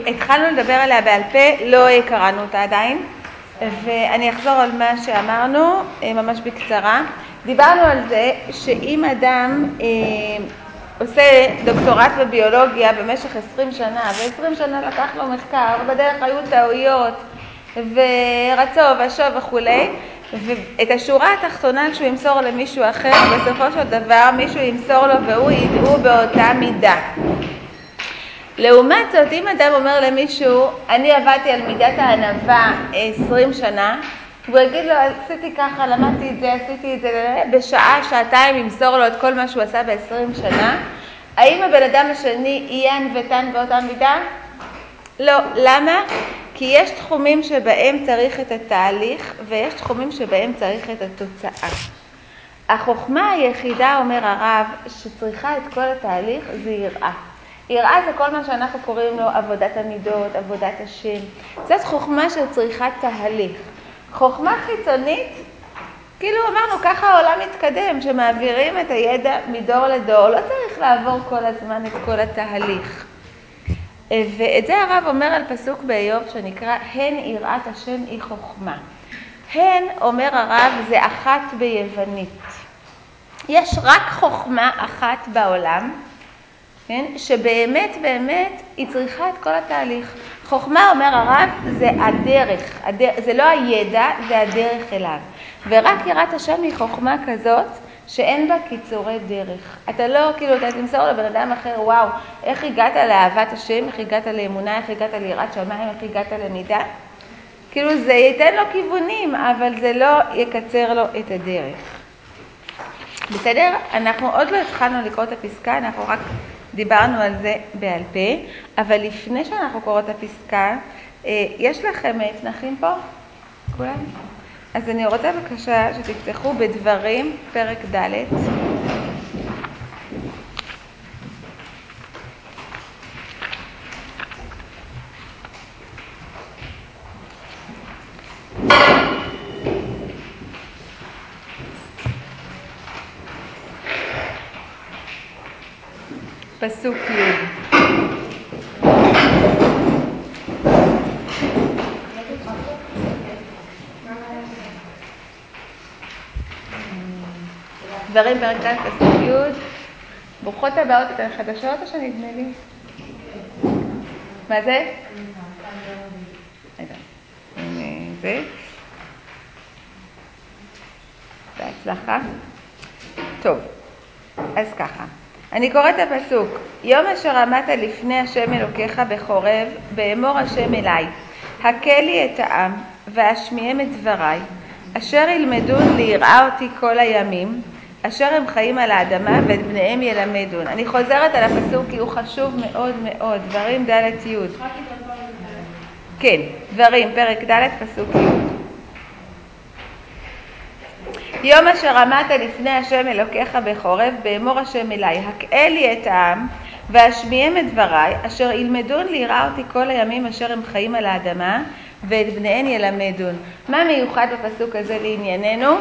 התחלנו לדבר עליה בעל פה, לא קראנו אותה עדיין, ואני אחזור על מה שאמרנו ממש בקצרה. דיברנו על זה שאם אדם עושה דוקטורט בביולוגיה במשך 20 שנה, ו20 שנה לקח לו מחקר, ובדרך היו טעויות, ורצו ושוב וכולי, ואת השורה התחתונה שהוא ימסור למישהו אחר, בסופו של דבר מישהו ימסור לו והוא ידעו באותה מידה. לעומת זאת, אם אדם אומר למישהו, אני עבדתי על מידת הענווה 20 שנה, והוא יגיד לו, עשיתי ככה, למדתי את זה, עשיתי את זה, בשעה, שעתיים ימסור לו את כל מה שהוא עשה ב-20 שנה, האם הבן אדם השני יהיה ענוותן באותה מידה? לא. למה? כי יש תחומים שבהם צריך את התהליך, ויש תחומים שבהם צריך את התוצאה. החוכמה היחידה, אומר הרב, שצריכה את כל התהליך, זה יראה. יראה זה כל מה שאנחנו קוראים לו עבודת המידות, עבודת השם. זאת חוכמה שצריכה תהליך. חוכמה חיצונית, כאילו אמרנו, ככה העולם מתקדם, שמעבירים את הידע מדור לדור. לא צריך לעבור כל הזמן את כל התהליך. ואת זה הרב אומר על פסוק באיוב שנקרא, הן יראת השם היא חוכמה. הן, אומר הרב, זה אחת ביוונית. יש רק חוכמה אחת בעולם, כן? שבאמת באמת היא צריכה את כל התהליך. חוכמה, אומר הרב, זה הדרך, זה לא הידע, זה הדרך אליו. ורק יראת השם היא חוכמה כזאת שאין בה קיצורי דרך. אתה לא, כאילו, אתה תמסור לבן אדם אחר, וואו, איך הגעת לאהבת השם, איך הגעת לאמונה, איך הגעת ליראת שמיים, איך הגעת למידה. כאילו זה ייתן לו כיוונים, אבל זה לא יקצר לו את הדרך. בסדר? אנחנו עוד לא התחלנו לקרוא את הפסקה, אנחנו רק דיברנו על זה בעל פה, אבל לפני שאנחנו קוראות את הפסקה, יש לכם תנחים פה? כולם? אז אני רוצה בבקשה שתפתחו בדברים, פרק ד'. פסוק י'. דברים פרק ד' פסוק י'. ברוכות הבאות, אתן חדשות או שנדמה לי? מה זה? זה. בהצלחה. טוב, אז ככה. אני קוראת את הפסוק. יום אשר עמדת לפני השם אלוקיך בחורב, באמור השם אליי, הקל לי את העם, והשמיעם את דבריי, אשר ילמדון ליראה אותי כל הימים, אשר הם חיים על האדמה ואת בניהם ילמדון. אני חוזרת על הפסוק כי הוא חשוב מאוד מאוד. דברים ד' י'. כן, דברים, פרק ד' פסוק י'. יום אשר עמדת לפני השם אלוקיך בחורב, באמור השם אליי, הקהה לי את העם, והשמיעם את דבריי, אשר ילמדון ליראה אותי כל הימים אשר הם חיים על האדמה, ואת בניהם ילמדון. מה מיוחד בפסוק הזה לענייננו?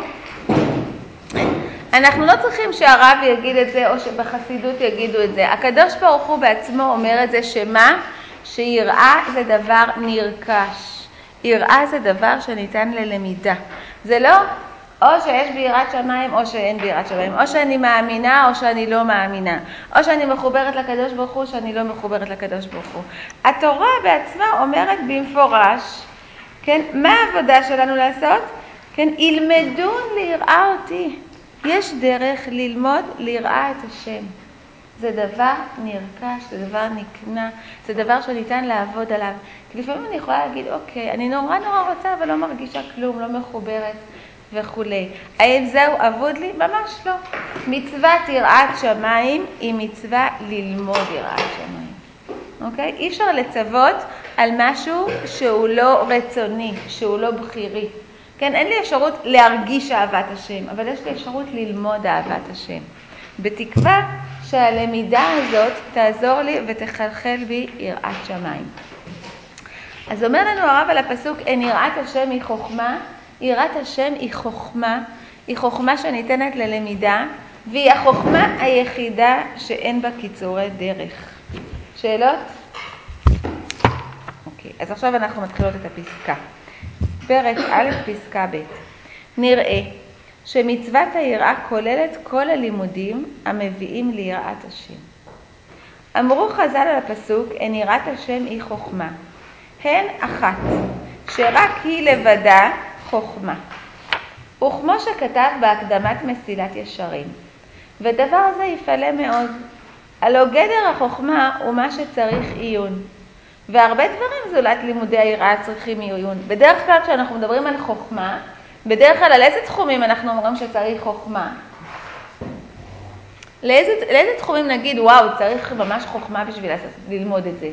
אנחנו לא צריכים שהרב יגיד את זה, או שבחסידות יגידו את זה. הקדוש ברוך הוא בעצמו אומר את זה, שמה? שיראה זה דבר נרכש. יראה זה דבר שניתן ללמידה. זה לא או שיש ביראת שמיים או שאין ביראת שמיים, או שאני מאמינה או שאני לא מאמינה, או שאני מחוברת לקדוש ברוך הוא או שאני לא מחוברת לקדוש ברוך הוא. התורה בעצמה אומרת במפורש, כן, מה העבודה שלנו לעשות? כן, ילמדון ליראה אותי. יש דרך ללמוד ליראה את השם. זה דבר נרכש, זה דבר נקנה, זה דבר שניתן לעבוד עליו. כי לפעמים אני יכולה להגיד, אוקיי, אני נורא רוצה אבל לא מרגישה כלום, לא מחוברת וכולי. האם זהו עבוד לי? ממש לא. מצוות יראת שמיים היא מצווה ללמוד יראת שמיים. אוקיי? אי אפשר לצוות על משהו שהוא לא רצוני, שהוא לא בחירי. כן, אין לי אפשרות להרגיש אהבת השם, אבל יש לי אפשרות ללמוד אהבת השם. בתקווה שהלמידה הזאת תעזור לי ותחלחל בי יראת שמיים. אז אומר לנו הרב על הפסוק, אין יראת השם היא חוכמה. יראת השם היא חוכמה שניתנת ללמידה, והיא החוכמה היחידה שאין בה קיצורי דרך. שאלות? אוקיי, אז עכשיו אנחנו מתחילות את הפסקה. פרק א', פסקה ב'. נראה שמצוות היראה כוללת כל הלימודים המביאים ליראת השם. אמרו חז"ל על הפסוק, אין יראת השם היא חוכמה. הן אחת, שרק היא לבדה חוכמה. וכמו שכתב בהקדמת מסילת ישרים, ודבר זה יפלא מאוד. הלא גדר החוכמה הוא מה שצריך עיון. והרבה דברים זולת לימודי היראה צריכים עיון. בדרך כלל כשאנחנו מדברים על חוכמה, בדרך כלל על איזה תחומים אנחנו אומרים שצריך חוכמה? לאיזה תחומים נגיד, וואו, צריך ממש חוכמה בשביל ללמוד את זה?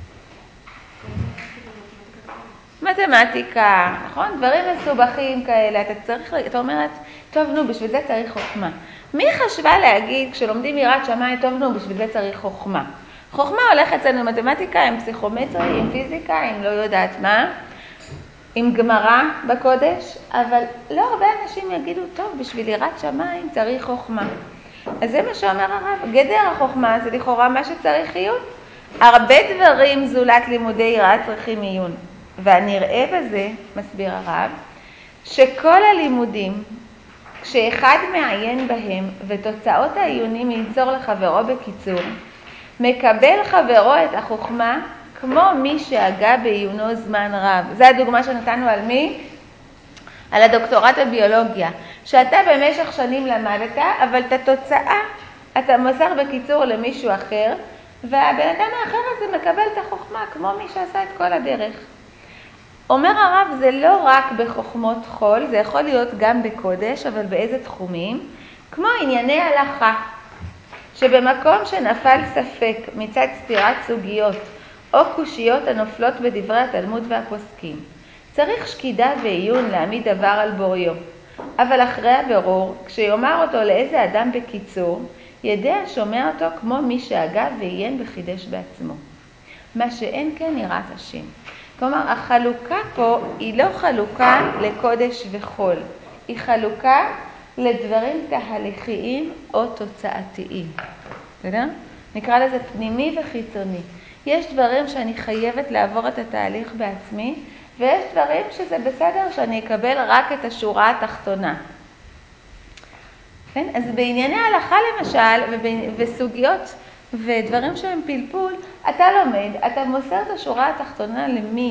מתמטיקה, נכון? דברים מסובכים כאלה, אתה אומרת, טוב נו, בשביל זה צריך חוכמה. מי חשבה להגיד, כשלומדים יראת שמיים, טוב נו, בשביל זה צריך חוכמה? חוכמה הולך אצלנו מתמטיקה, עם פסיכומטרי, עם פיזיקה, עם לא יודעת מה, עם גמרא בקודש, אבל לא הרבה אנשים יגידו, טוב, בשביל יראת שמיים צריך חוכמה. אז זה מה שאומר הרב, גדר החוכמה זה לכאורה מה שצריך עיון. הרבה דברים זולת לימודי יראה צריכים עיון. והנראה בזה, מסביר הרב, שכל הלימודים, כשאחד מעיין בהם ותוצאות העיונים ייצור לחברו בקיצור, מקבל חברו את החוכמה כמו מי שהגה בעיונו זמן רב. זו הדוגמה שנתנו על מי? על הדוקטורט בביולוגיה. שאתה במשך שנים למדת, אבל את התוצאה אתה מוסר בקיצור למישהו אחר, והבן אדם האחר הזה מקבל את החוכמה כמו מי שעשה את כל הדרך. אומר הרב, זה לא רק בחוכמות חול, זה יכול להיות גם בקודש, אבל באיזה תחומים? כמו ענייני הלכה, שבמקום שנפל ספק מצד סתירת סוגיות או קושיות הנופלות בדברי התלמוד והפוסקים, צריך שקידה ועיון להעמיד דבר על בוריו. אבל אחרי הבירור, כשיאמר אותו לאיזה אדם בקיצור, ידע שומע אותו כמו מי שהגה ועיין וחידש בעצמו. מה שאין כן יראת השם. כלומר, החלוקה פה היא לא חלוקה לקודש וחול, היא חלוקה לדברים תהליכיים או תוצאתיים. בסדר? נקרא לזה פנימי וחיצוני. יש דברים שאני חייבת לעבור את התהליך בעצמי, ויש דברים שזה בסדר שאני אקבל רק את השורה התחתונה. כן? אז בענייני ההלכה למשל, וסוגיות ודברים שהם פלפול, אתה לומד, אתה מוסר את השורה התחתונה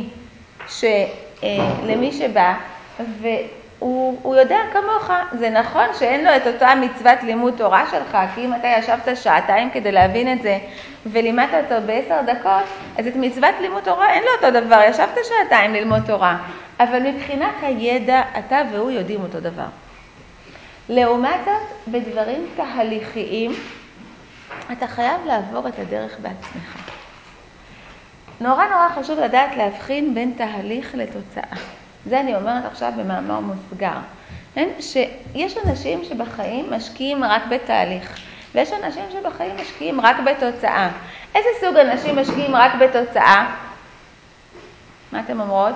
למי שבא, והוא יודע כמוך. זה נכון שאין לו את אותה מצוות לימוד תורה שלך, כי אם אתה ישבת שעתיים כדי להבין את זה, ולימדת אותו ב10 דקות, אז את מצוות לימוד תורה אין לו אותו דבר, ישבת שעתיים ללמוד תורה. אבל מבחינת הידע, אתה והוא יודעים אותו דבר. לעומת זאת, בדברים תהליכיים, אתה חייב לעבור את הדרך בעצמך. נורא חשוב לדעת להבחין בין תהליך לתוצאה. זה אני אומרת עכשיו במאמר מוסגר. שיש אנשים שבחיים משקיעים רק בתהליך, ויש אנשים שבחיים משקיעים רק בתוצאה. איזה סוג אנשים משקיעים רק בתוצאה? מה אתם אומרות?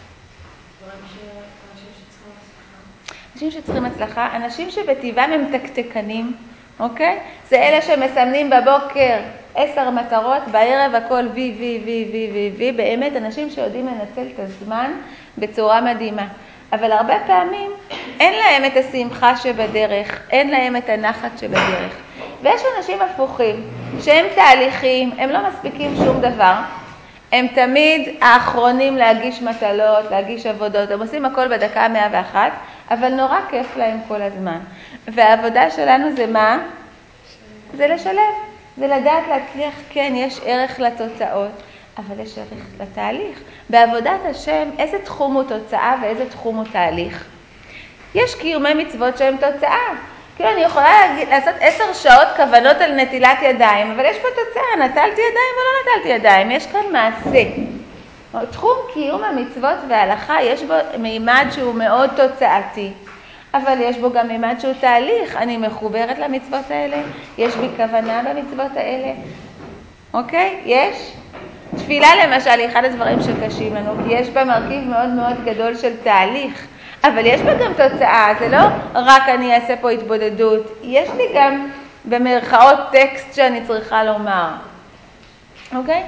אנשים שצריכים הצלחה, אנשים שבטבעם הם תקתקנים, אוקיי? זה אלה שמסמנים בבוקר 10 מטרות, בערב הכל וי. באמת אנשים שיודעים לנצל את הזמן בצורה מדהימה. אבל הרבה פעמים אין להם את השמחה שבדרך, אין להם את הנחת שבדרך. ויש אנשים הפוכים, שהם תהליכים, הם לא מספיקים שום דבר. הם תמיד האחרונים להגיש מטלות, להגיש עבודות. הם עושים הכל בדקה 101, אבל נורא כיף להם כל הזמן. והעבודה שלנו זה מה? זה לשלב. זה לדעת להצליח, כן, יש ערך לתוצאות, אבל יש ערך לתהליך. בעבודת השם, איזה תחום הוא תוצאה ואיזה תחום הוא תהליך? יש קיומי מצוות שהם תוצאה. כאילו אני יכולה לעשות 10 שעות כוונות על נטילת ידיים, אבל יש פה תוצאה, נטלתי ידיים או לא נטלתי ידיים, יש כאן מעשה. תחום קיום המצוות וההלכה יש בו מימד שהוא מאוד תוצאתי, אבל יש בו גם מימד שהוא תהליך. אני מחוברת למצוות האלה, יש בי כוונה במצוות האלה, אוקיי? יש? תפילה למשל היא אחד הדברים שקשים לנו, כי יש בה מרכיב מאוד מאוד גדול של תהליך, אבל יש בה גם תוצאה. זה לא רק אני אעשה פה התבודדות, יש לי גם במרכאות טקסט שאני צריכה לומר, אוקיי?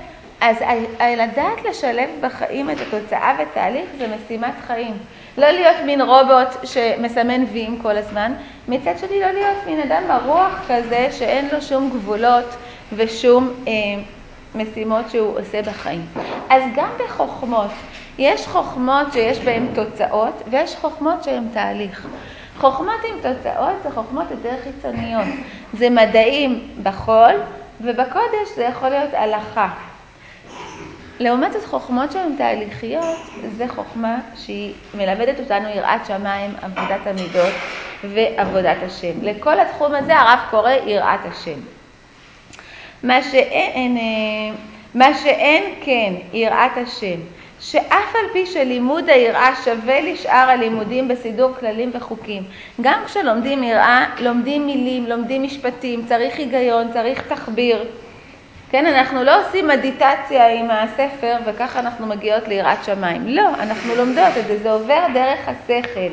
אז לדעת לשלב בחיים את התוצאה ותהליך זה משימת חיים. לא להיות מין רובוט שמסמן ויים כל הזמן, מצד שני לא להיות מין אדם הרוח כזה שאין לו שום גבולות ושום משימות שהוא עושה בחיים. אז גם בחוכמות, יש חוכמות שיש בהן תוצאות ויש חוכמות שהן תהליך. חוכמות עם תוצאות זה חוכמות יותר חיצוניות. זה מדעים בחול ובקודש זה יכול להיות הלכה. לעומת זאת חוכמות שהן תהליכיות, זה חוכמה שהיא מלמדת אותנו יראת שמיים, עבודת המידות ועבודת השם. לכל התחום הזה הרב קורא יראת השם. מה שאין כן יראת השם, שאף על פי שלימוד היראה שווה לשאר הלימודים בסידור כללים וחוקים. גם כשלומדים יראה, לומדים מילים, לומדים משפטים, צריך היגיון, צריך תחביר. כן, אנחנו לא עושים מדיטציה עם הספר וככה אנחנו מגיעות ליראת שמיים. לא, אנחנו לומדות את זה, זה עובר דרך השכל.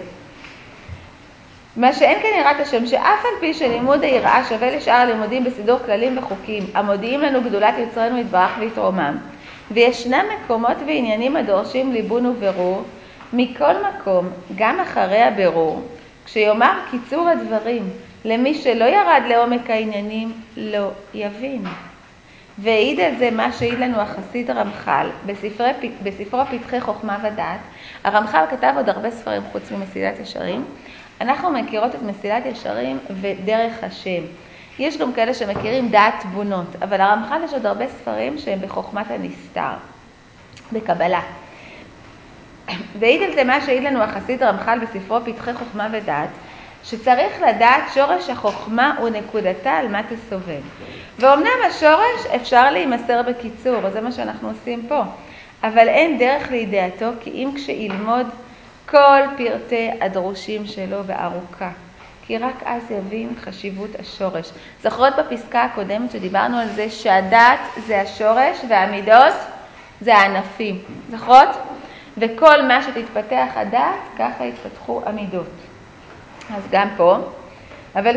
מה שאין כן יראת השם, שאף על פי שלימוד היראה שווה לשאר הלימודים בסידור כללים וחוקים, המודיעים לנו גדולת יוצרנו יתברך ויתרומם, וישנם מקומות ועניינים הדורשים ליבון וברור, מכל מקום, גם אחרי הברור, כשיאמר קיצור הדברים, למי שלא ירד לעומק העניינים, לא יבין. והעיד על זה מה שהעיד לנו החסיד הרמח"ל בספרו פתחי חוכמה ודעת. הרמח"ל כתב עוד הרבה ספרים חוץ ממסילת ישרים. אנחנו מכירות את מסילת ישרים ודרך השם. יש גם כאלה שמכירים דעת תבונות, אבל הרמח"ל יש עוד הרבה ספרים שהם בחוכמת הנסתר, בקבלה. והעיד על זה מה שהעיד לנו החסיד הרמח"ל בספרו פתחי חוכמה ודעת, שצריך לדעת שורש החוכמה ונקודתה על מה תסובב. ואומנם השורש אפשר להימסר בקיצור, זה מה שאנחנו עושים פה, אבל אין דרך לידיעתו כי אם כשילמוד כל פרטי הדרושים שלו בארוכה, כי רק אז יבין חשיבות השורש. זוכרות בפסקה הקודמת שדיברנו על זה שהדעת זה השורש והמידות זה הענפים, זוכרות? וכל מה שתתפתח הדעת, ככה יתפתחו המידות. אז גם פה, אבל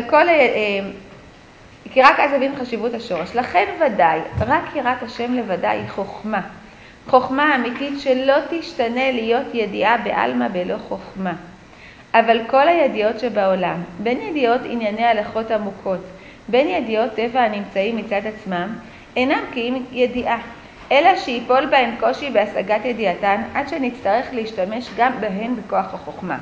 כי רק אז יבין חשיבות השורש. לכן ודאי, רק יראת השם לבדי היא חוכמה. חוכמה אמיתית שלא תשתנה להיות ידיעה בעלמא בלא חוכמה. אבל כל הידיעות שבעולם, בין ידיעות ענייני הלכות עמוקות, בין ידיעות טבע הנמצאים מצד עצמם, אינם כאם ידיעה, אלא שיפול בהן קושי בהשגת ידיעתן, עד שנצטרך להשתמש גם בהן בכוח החוכמה.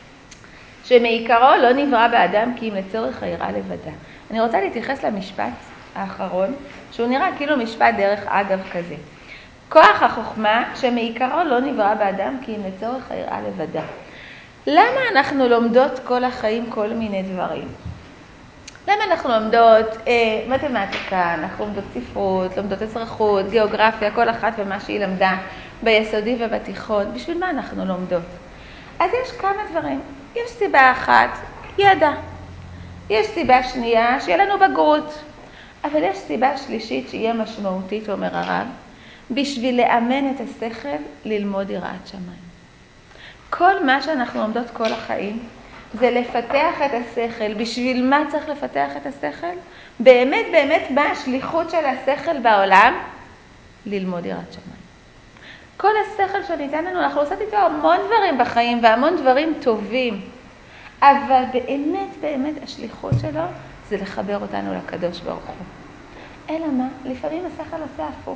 שמעיקרו לא נברא באדם כי אם לצורך היראה לבדה. אני רוצה להתייחס למשפט האחרון, שהוא נראה כאילו משפט דרך אגב כזה. כוח החוכמה שמעיקרו לא נברא באדם כי אם לצורך היראה לבדה. למה אנחנו לומדות כל החיים כל מיני דברים? למה אנחנו לומדות מתמטיקה, אנחנו לומדות ספרות, לומדות אזרחות, גיאוגרפיה, כל אחת ומה שהיא למדה ביסודי ובתיכון? בשביל מה אנחנו לומדות? אז יש כמה דברים. יש סיבה אחת, ידע. יש סיבה שנייה, שיהיה לנו בגרות. אבל יש סיבה שלישית שיהיה משמעותית, אומר הרב, בשביל לאמן את השכל ללמוד יראת שמיים. כל מה שאנחנו לומדות כל החיים, זה לפתח את השכל. בשביל מה צריך לפתח את השכל? באמת, באמת, מה השליחות של השכל בעולם? ללמוד יראת שמיים. כל השכל שניתן לנו, אנחנו עושות איתו המון דברים בחיים, והמון דברים טובים. אבל באמת, באמת, השליחות שלו זה לחבר אותנו לקדוש ברוך הוא. אלא מה? לפעמים השכל עושה הפוך.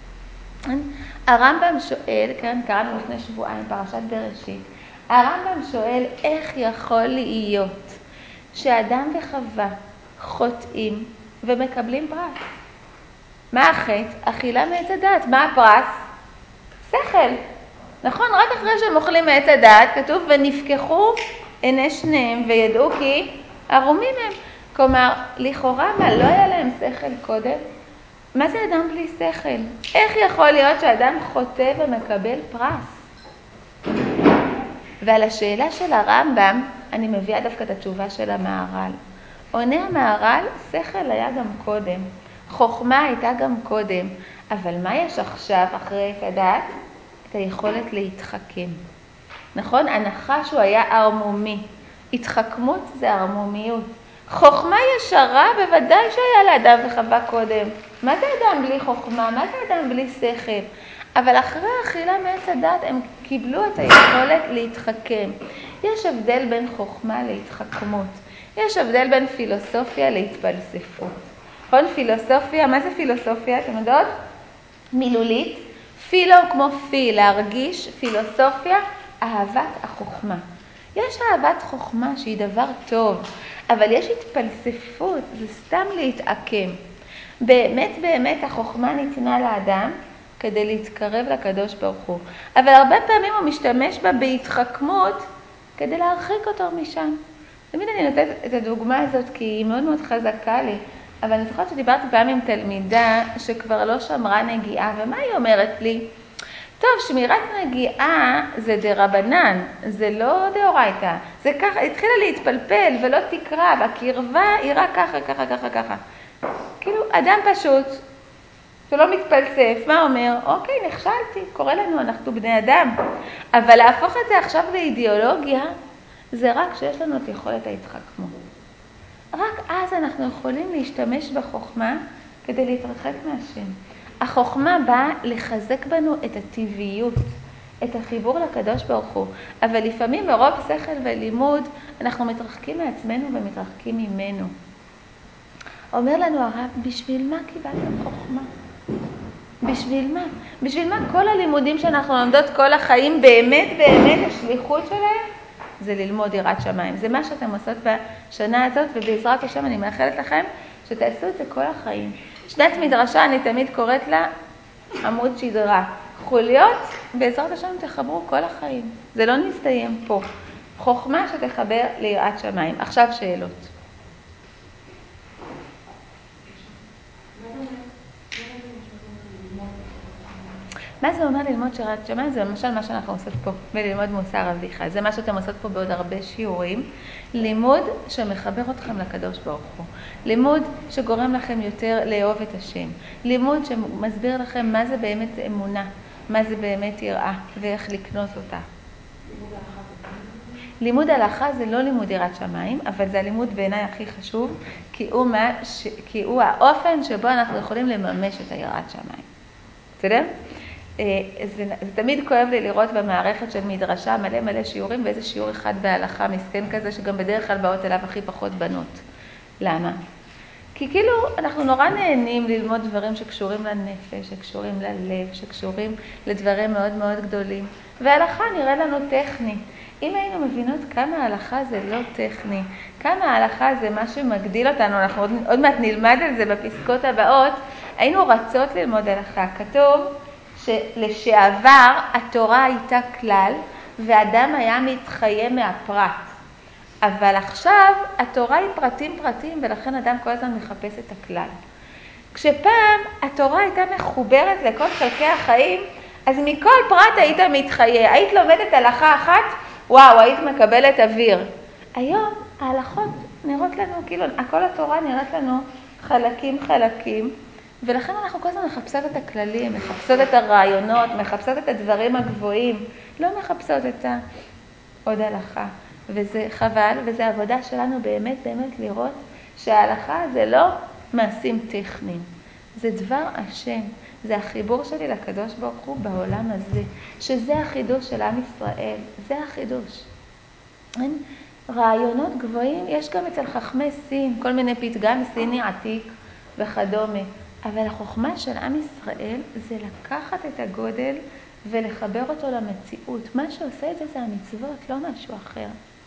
הרמב"ם שואל, קראנו לפני שבועיים, פרשת בראשית, הרמב"ם שואל איך יכול להיות שאדם וחווה חוטאים ומקבלים פרס. מה החטא? אכילה מעץ הדעת. מה הפרס? שכל. נכון, רק אחרי שהם אוכלים מעץ הדעת, כתוב ונפקחו עיני שניהם וידעו כי ערומים הם. כלומר, לכאורה מה, לא היה להם שכל קודם? מה זה אדם בלי שכל? איך יכול להיות שאדם חוטא ומקבל פרס? ועל השאלה של הרמב"ם, אני מביאה דווקא את התשובה של המהר"ל. עונה המהר"ל, שכל היה גם קודם, חוכמה הייתה גם קודם, אבל מה יש עכשיו אחרי את הדעת? את היכולת להתחכם. נכון? הנחש הוא היה ערמומי. התחכמות זה ערמומיות. חוכמה ישרה בוודאי שהיה לאדם וחווה קודם. מה זה אדם בלי חוכמה? מה זה אדם בלי שכל? אבל אחרי האכילה מעץ הדת הם קיבלו את היכולת להתחכם. יש הבדל בין חוכמה להתחכמות. יש הבדל בין פילוסופיה להתפלספות. נכון? פילוסופיה, מה זה פילוסופיה? אתם יודעות? מילולית. פילו כמו פיל, להרגיש, פילוסופיה, אהבת החוכמה. יש אהבת חוכמה שהיא דבר טוב, אבל יש התפלספות, זה סתם להתעקם. באמת באמת החוכמה ניתנה לאדם כדי להתקרב לקדוש ברוך הוא. אבל הרבה פעמים הוא משתמש בה בהתחכמות כדי להרחיק אותו משם. תמיד אני נותנת את הדוגמה הזאת כי היא מאוד מאוד חזקה לי. אבל אני זוכרת שדיברתי פעם עם תלמידה שכבר לא שמרה נגיעה, ומה היא אומרת לי? טוב, שמירת נגיעה זה דרבנן, זה לא דאורייתא. זה ככה, התחילה להתפלפל ולא תקרא, והקרבה היא רק ככה, ככה, ככה, ככה. כאילו, אדם פשוט שלא מתפלסף, מה אומר? אוקיי, נכשלתי, קורא לנו, אנחנו בני אדם. אבל להפוך את זה עכשיו לאידיאולוגיה, זה רק שיש לנו את יכולת ההתחכמות. רק אז אנחנו יכולים להשתמש בחוכמה כדי להתרחק מהשם. החוכמה באה לחזק בנו את הטבעיות, את החיבור לקדוש ברוך הוא. אבל לפעמים מרוב שכל ולימוד אנחנו מתרחקים מעצמנו ומתרחקים ממנו. אומר לנו הרב, בשביל מה קיבלתם חוכמה? בשביל מה? בשביל מה כל הלימודים שאנחנו לומדות כל החיים באמת באמת השליחות שלהם? זה ללמוד יראת שמיים. זה מה שאתם עושות בשנה הזאת, ובעזרת השם אני מאחלת לכם שתעשו את זה כל החיים. שנת מדרשה אני תמיד קוראת לה עמוד שדרה. חוליות, בעזרת השם תחברו כל החיים. זה לא נסתיים פה. חוכמה שתחבר ליראת שמיים. עכשיו שאלות. מה זה אומר ללמוד שירת שמיים? זה למשל מה שאנחנו עושות פה, וללמוד מוסר אביך. זה מה שאתם עושות פה בעוד הרבה שיעורים. לימוד שמחבר אתכם לקדוש ברוך הוא. לימוד שגורם לכם יותר לאהוב את השם. לימוד שמסביר לכם מה זה באמת אמונה, מה זה באמת יראה, ואיך לקנות אותה. לימוד הלכה זה לא לימוד יראת שמיים, אבל זה הלימוד בעיניי הכי חשוב, כי הוא האופן שבו אנחנו יכולים לממש את היראת שמיים. בסדר? זה תמיד כואב לי לראות במערכת של מדרשה מלא מלא שיעורים, ואיזה שיעור אחד בהלכה מסכן כזה, שגם בדרך כלל באות אליו הכי פחות בנות. למה? כי כאילו אנחנו נורא נהנים ללמוד דברים שקשורים לנפש, שקשורים ללב, שקשורים לדברים מאוד מאוד גדולים. וההלכה נראה לנו טכני. אם היינו מבינות כמה ההלכה זה לא טכני, כמה ההלכה זה מה שמגדיל אותנו, אנחנו עוד מעט נלמד על זה בפסקות הבאות, היינו רצות ללמוד הלכה. כתוב שלשעבר התורה הייתה כלל ואדם היה מתחיה מהפרט. אבל עכשיו התורה היא פרטים פרטים ולכן אדם כל הזמן מחפש את הכלל. כשפעם התורה הייתה מחוברת לכל חלקי החיים, אז מכל פרט היית מתחיה. היית לומדת הלכה אחת, וואו, היית מקבלת אוויר. היום ההלכות נראות לנו, כאילו, כל התורה נראית לנו חלקים, ולכן אנחנו כל הזמן מחפשות את הכללים, מחפשות את הרעיונות, מחפשות את הדברים הגבוהים, לא מחפשות את עוד הלכה. וזה חבל, וזה עבודה שלנו באמת באמת לראות שההלכה זה לא מעשים טכניים, זה דבר השם, זה החיבור שלי לקדוש ברוך הוא בעולם הזה, שזה החידוש של עם ישראל, זה החידוש. רעיונות גבוהים יש גם אצל חכמי סין, כל מיני פתגם סיני עתיק וכדומה, אבל החוכמה של עם ישראל זה לקחת את הגודל ולחבר אותו למציאות. מה שעושה את זה זה המצוות, לא משהו אחר.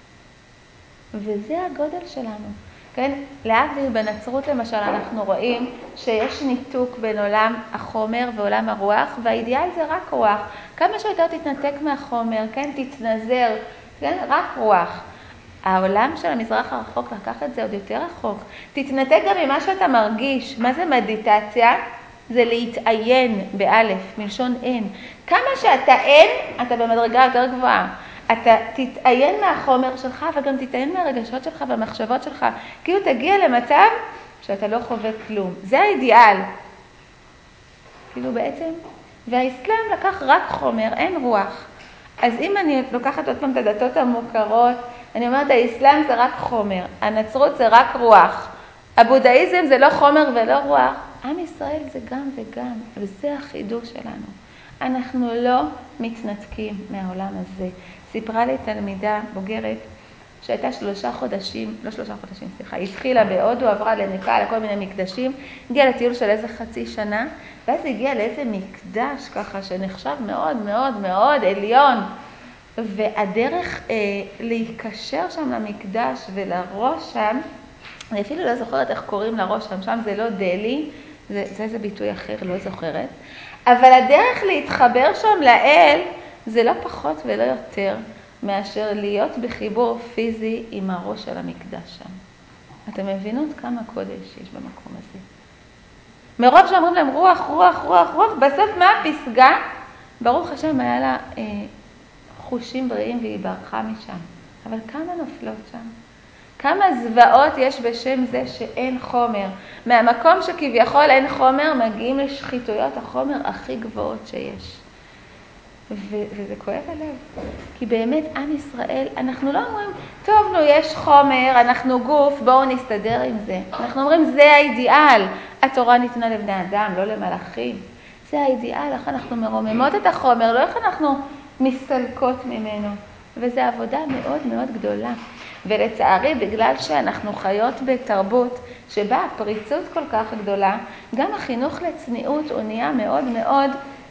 וזה הגודל שלנו. כן? להבדיל בנצרות למשל אנחנו רואים שיש ניתוק בין עולם החומר ועולם הרוח, והאידיאל זה רק רוח. כמה שיותר תתנתק מהחומר, כן? תתנזר, כן? רק רוח. העולם של המזרח הרחוק לקח את זה עוד יותר רחוק. תתנתק גם ממה שאתה מרגיש. מה זה מדיטציה? זה להתעיין באלף, מלשון אין. כמה שאתה אין, אתה במדרגה יותר גבוהה. אתה תתעיין מהחומר שלך וגם תתעיין מהרגשות שלך והמחשבות שלך. כאילו תגיע למצב שאתה לא חווה כלום. זה האידיאל. כאילו בעצם, והאסלאם לקח רק חומר, אין רוח. אז אם אני לוקחת עוד פעם את הדתות המוכרות, אני אומרת, האסלאם זה רק חומר, הנצרות זה רק רוח, הבודהיזם זה לא חומר ולא רוח, עם ישראל זה גם וגם, וזה החידוש שלנו. אנחנו לא מתנתקים מהעולם הזה. סיפרה לי תלמידה בוגרת שהייתה 3 חודשים, לא 3 חודשים, סליחה, היא התחילה בהודו, עברה לנפאל, לכל מיני מקדשים, הגיעה לטיול של איזה חצי שנה, ואז הגיעה לאיזה מקדש ככה שנחשב מאוד מאוד מאוד עליון, והדרך להיקשר שם למקדש ולראש שם, אני אפילו לא זוכרת איך קוראים לראש שם, שם זה לא דלי, זה איזה ביטוי אחר, לא זוכרת, אבל הדרך להתחבר שם לאל זה לא פחות ולא יותר מאשר להיות בחיבור פיזי עם הראש של המקדש שם. אתם מבינות כמה קודש יש במקום הזה? מרוב שאומרים להם רוח, רוח, רוח, רוח, בסוף מה הפסגה? ברוך השם היה לה חושים בריאים והיא ברחה משם. אבל כמה נופלות שם? כמה זוועות יש בשם זה שאין חומר. מהמקום שכביכול אין חומר, מגיעים לשחיתויות החומר הכי גבוהות שיש. וזה כואב הלב. כי באמת עם ישראל, אנחנו לא אומרים, טוב, נו, יש חומר, אנחנו גוף, בואו נסתדר עם זה. אנחנו אומרים, זה האידיאל. התורה ניתנה לבני אדם, לא למלאכים. זה האידיאל, איך אנחנו מרוממות את החומר, לא איך אנחנו מסתלקות ממנו. וזו עבודה מאוד מאוד גדולה. ולצערי, בגלל שאנחנו חיות בתרבות שבה הפריצות כל כך גדולה, גם החינוך לצניעות הוא נהיה מאוד מאוד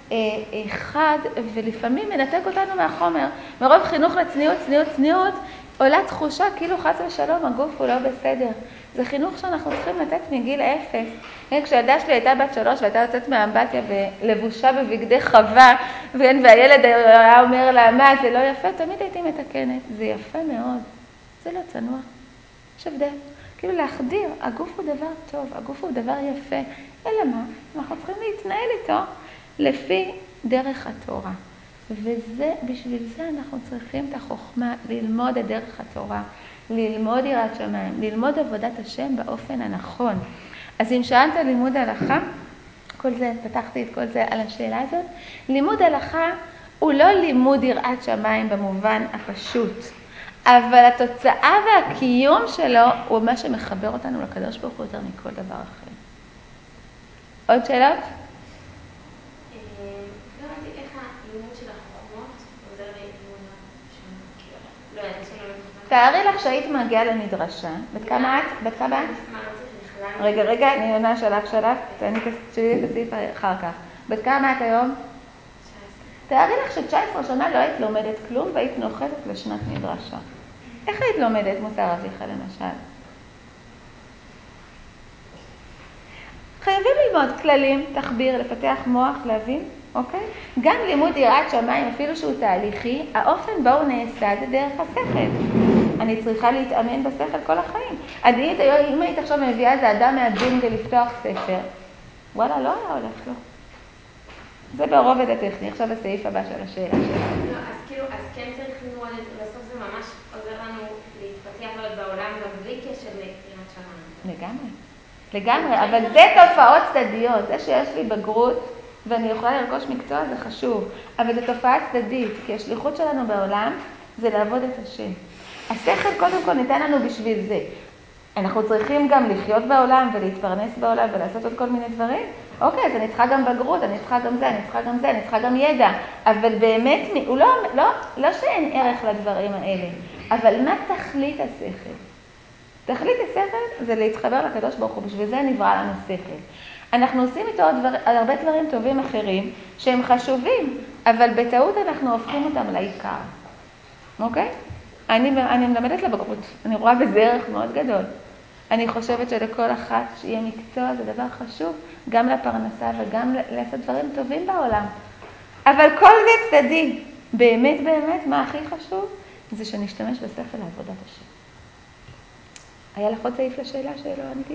חד, ולפעמים מנתק אותנו מהחומר. מרוב חינוך לצניעות, צניעות, צניעות, עולה תחושה כאילו חס ושלום, הגוף הוא לא בסדר. זה חינוך שאנחנו צריכים לתת מגיל 0. כשהילדה שלי הייתה בת 3 והייתה יוצאת מהאמבטיה ולבושה בבגדי חווה, והילד היה אומר לה, מה, זה לא יפה? תמיד הייתי מתקנת. זה יפה מאוד. זה לא צנוע. יש הבדל. כאילו להחדיר, הגוף הוא דבר טוב, הגוף הוא דבר יפה. אלא מה? אנחנו צריכים להתנהל איתו לפי דרך התורה. וזה, בשביל זה אנחנו צריכים את החוכמה, ללמוד את דרך התורה, ללמוד יראת שמיים, ללמוד עבודת השם באופן הנכון. אז אם שאלת לימוד הלכה, כל זה, פתחתי את כל זה על השאלה הזאת, לימוד הלכה הוא לא לימוד יראת שמיים במובן הפשוט, אבל התוצאה והקיום שלו הוא מה שמחבר אותנו לקדוש ברוך הוא יותר מכל דבר אחר. עוד שאלות? תארי לך שהיית מגיעה למדרשה, בת כמה את? בת כמה את? רגע, אני עונה שלך, אני תשאלי את הסעיף אחר כך. בת כמה את היום? 19. תארי לך ש19 שנה לא היית לומדת כלום והיית נוחתת לשנת מדרשה. איך היית לומדת מוסר אביך למשל? חייבים ללמוד כללים, תחביר, לפתח מוח, להבין, אוקיי? גם לימוד יראת שמיים, אפילו שהוא תהליכי, האופן בו הוא נעשה זה דרך השכל. אני צריכה להתאמן בשכל כל החיים. אם היית עכשיו מביאה איזה אדם מהג'ונגל לפתוח ספר, וואלה, לא היה הולך לו. זה ברובד הטכני, עכשיו הסעיף הבא של השאלה שלנו. אז כן צריך ללמוד, בסוף זה ממש עוזר לנו להתפתח בעולם גם בלי קשר ליראת שמיים. לגמרי, אבל זה תופעות צדדיות, זה שיש לי בגרות ואני יכולה לרכוש מקצוע זה חשוב, אבל זה תופעה צדדית, כי השליחות שלנו בעולם זה לעבוד את השם. השכל קודם כל ניתן לנו בשביל זה. אנחנו צריכים גם לחיות בעולם ולהתפרנס בעולם ולעשות עוד כל מיני דברים. אוקיי, אז אני צריכה גם בגרות, אני צריכה גם זה, אני צריכה גם זה, אני צריכה גם ידע. אבל באמת, הוא לא שאין ערך לדברים האלה, אבל מה תכלית השכל? תכלית השכל זה להתחבר לקדוש ברוך הוא, בשביל זה נברא לנו שכל. אנחנו עושים איתו על הרבה דברים טובים אחרים שהם חשובים, אבל בטעות אנחנו הופכים אותם לעיקר. אוקיי? אני מלמדת לבגרות, אני רואה בזה ערך מאוד גדול. אני חושבת שלכל אחת שיהיה מקצוע זה דבר חשוב, גם לפרנסה וגם לעשות דברים טובים בעולם. אבל כל זה צדדי. באמת, באמת, מה הכי חשוב? זה שנשתמש בשכל לעבודת השם. היה לך עוד סעיף לשאלה שלא עניתי?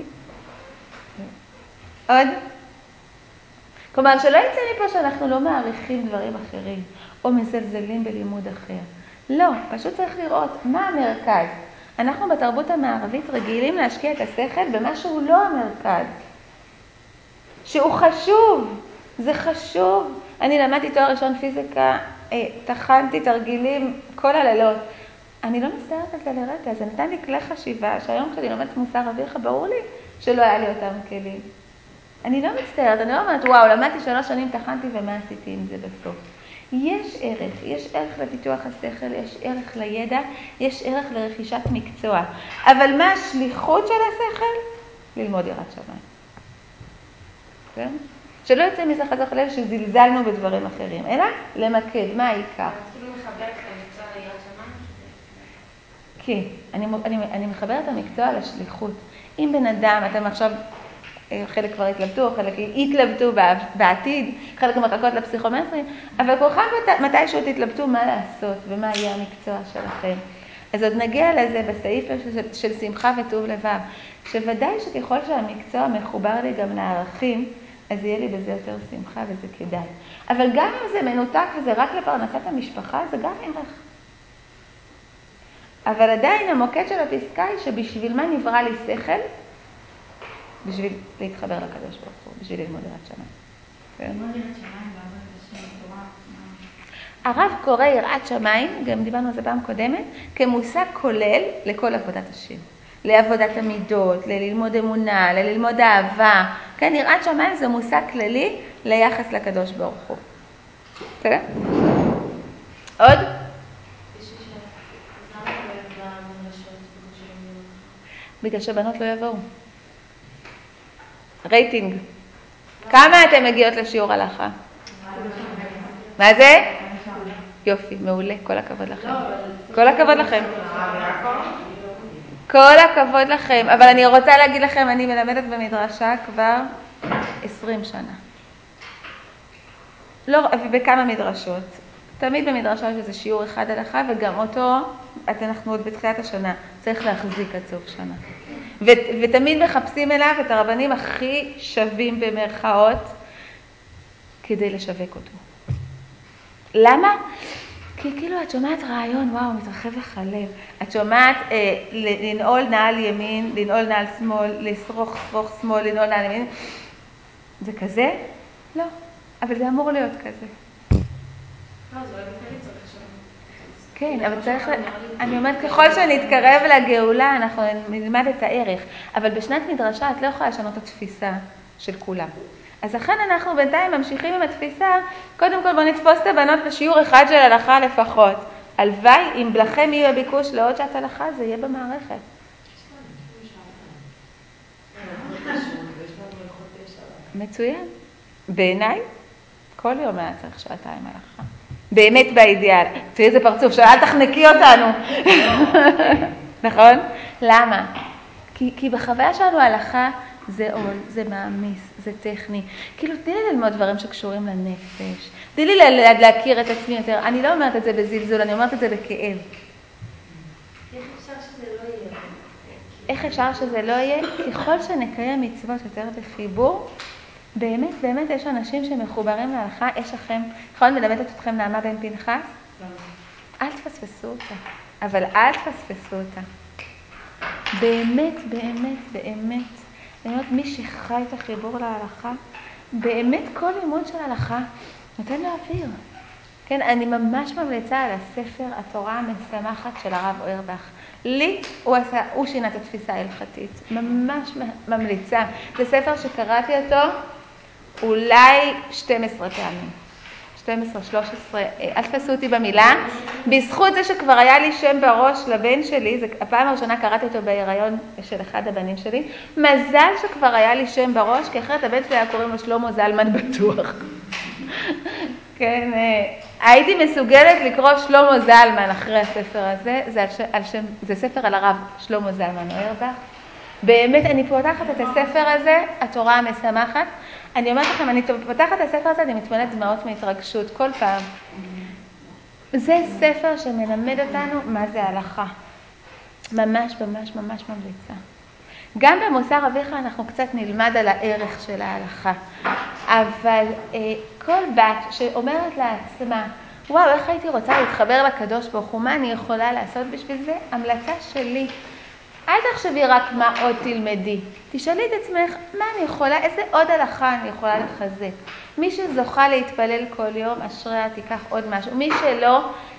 עוד? כלומר, שלא יצא לי פה שאנחנו לא מעריכים דברים אחרים, או מזלזלים בלימוד אחר. לא, פשוט צריך לראות מה המרכז. אנחנו בתרבות המערבית רגילים להשקיע את השכל במה שהוא לא המרכז. שהוא חשוב, זה חשוב. אני למדתי תואר ראשון פיזיקה, תחנתי תרגילים כל הלילות. אני לא מסתרת על זה לרגע, זה נתן לי כלי חשיבה, שהיום כשאני לומדת מוסר אביך, ברור לי שלא היה לי אותם כלים. אני לא מצטערת, אני לא אומרת, וואו, למדתי 3 שנים, תחנתי ומה עשיתי עם זה בסוף. יש ערך לפיתוח השכל, יש ערך לידע, יש ערך לרכישת מקצוע. אבל מה השליחות של השכל? ללמוד יראת שמיים. כן? שלא יוצא מזה חזר חלל שזלזלנו בדברים אחרים, אלא למקד, מה העיקר? אז כאילו מחבר את המקצוע ליראת כן, שמיים? אני מחברת את המקצוע לשליחות. אם בן אדם, אתם עכשיו, חלק כבר התלבטו, חלק יתלבטו בעתיד, חלק מחכות לפסיכומטרים, אבל כולכם מתישהו תתלבטו מה לעשות ומה יהיה המקצוע שלכם. אז עוד נגיע לזה בסעיף של שמחה וטוב לבב, שוודאי שככל שהמקצוע מחובר לי גם לערכים, אז יהיה לי בזה יותר שמחה וזה כדאי. אבל גם אם זה מנותק וזה רק לפרנסת המשפחה, זה גם ערך. אבל עדיין המוקד של הפסקה היא שבשביל מה נברא לי שכל? בשביל להתחבר לקדוש ברוך הוא, בשביל ללמוד יראת שמיים. הרב קורא יראת שמיים, גם דיברנו על זה פעם קודמת, כמושג כולל לכל עבודת השם. לעבודת המידות, ללמוד אמונה, ללמוד אהבה. כן, יראת שמיים זה מושג כללי ליחס לקדוש ברוך הוא. בסדר? עוד? בגלל שבנות לא יבואו. רייטינג. כמה אתם מגיעות לשיעור הלכה? מה זה? יופי, מעולה, כל הכבוד לכם. כל הכבוד לכם. כל הכבוד לכם. אבל אני רוצה להגיד לכם, אני מלמדת במדרשה כבר 20 שנה. לא, ובכמה מדרשות. תמיד במדרשה יש איזה שיעור אחד הלכה, וגם אותו, אנחנו עוד בתחילת השנה, צריך להחזיק עד סוף שנה. ותמיד מחפשים אליו את הרבנים הכי שווים במרכאות, כדי לשווק אותו. למה? כי כאילו את שומעת רעיון, וואו, מתרחב לך הלב. את שומעת לנעול נעל ימין, לנעול נעל שמאל, לשרוך שמאל, לנעול נעל ימין. זה כזה? לא. אבל זה אמור להיות כזה. כן, אבל צריך, אני אומרת, ככל שנתקרב לגאולה, אנחנו נלמד את הערך. אבל בשנת מדרשה את לא יכולה לשנות את התפיסה של כולם. אז לכן אנחנו בינתיים ממשיכים עם התפיסה, קודם כל בוא נתפוס את הבנות בשיעור אחד של הלכה לפחות. הלוואי, אם לכם יהיה ביקוש לעוד שעת הלכה, זה יהיה במערכת. מצוין. בעיניי, כל יום היה צריך 2 הלכה. באמת באידיאל. תראי איזה פרצוף, שאל תחנקי אותנו. נכון? למה? כי בחוויה שלנו הלכה זה עול, זה מעמיס, זה טכני. כאילו תני לי ללמוד דברים שקשורים לנפש. תני לי להכיר את עצמי יותר. אני לא אומרת את זה בזלזול, אני אומרת את זה בכאב. איך אפשר שזה לא יהיה? איך אפשר שזה לא יהיה? ככל שנקיים מצוות יותר בחיבור, באמת, באמת יש אנשים שמחוברים להלכה, יש לכם, נכון, מלמדת אתכם נעמה בן פנחס? אל תפספסו אותה, אבל אל תפספסו אותה. באמת, באמת, באמת, אני אומרת, מי שחי את החיבור להלכה, באמת כל לימוד של הלכה נותן לו אוויר. כן, אני ממש ממליצה על הספר התורה המשמחת של הרב אוירבך. לי הוא שינה את התפיסה ההלכתית, ממש ממליצה. זה ספר שקראתי אותו אולי 12 פעמים. 12, 13, אל תפסו אותי במילה. בזכות זה שכבר היה לי שם בראש לבן שלי, זה הפעם הראשונה קראתי אותו בהיריון של אחד הבנים שלי, מזל שכבר היה לי שם בראש, כי אחרת הבן שלי היה קוראים לו שלמה זלמן בטוח. כן, הייתי מסוגלת לקרוא שלמה זלמן אחרי הספר הזה, זה ספר על הרב שלמה זלמן אוירבך. באמת, אני פותחת את הספר הזה, התורה המשמחת. אני אומרת לכם, אני פותחת את הספר הזה, אני מתמלאת דמעות מהתרגשות כל פעם. זה ספר שמלמד אותנו מה זה הלכה. ממש, ממש, ממש ממליצה. גם במוסר אביך אנחנו קצת נלמד על הערך של ההלכה. אבל כל בת שאומרת לעצמה, וואו, איך הייתי רוצה להתחבר לקדוש ברוך הוא, מה אני יכולה לעשות בשביל זה? המלצה שלי. אל תחשבי רק מה עוד תלמדי. תשאלי את עצמך, מה אני יכולה, איזה עוד הלכה אני יכולה לחזק. מי שזוכה להתפלל כל יום, אשריה תיקח עוד משהו. מי שלא,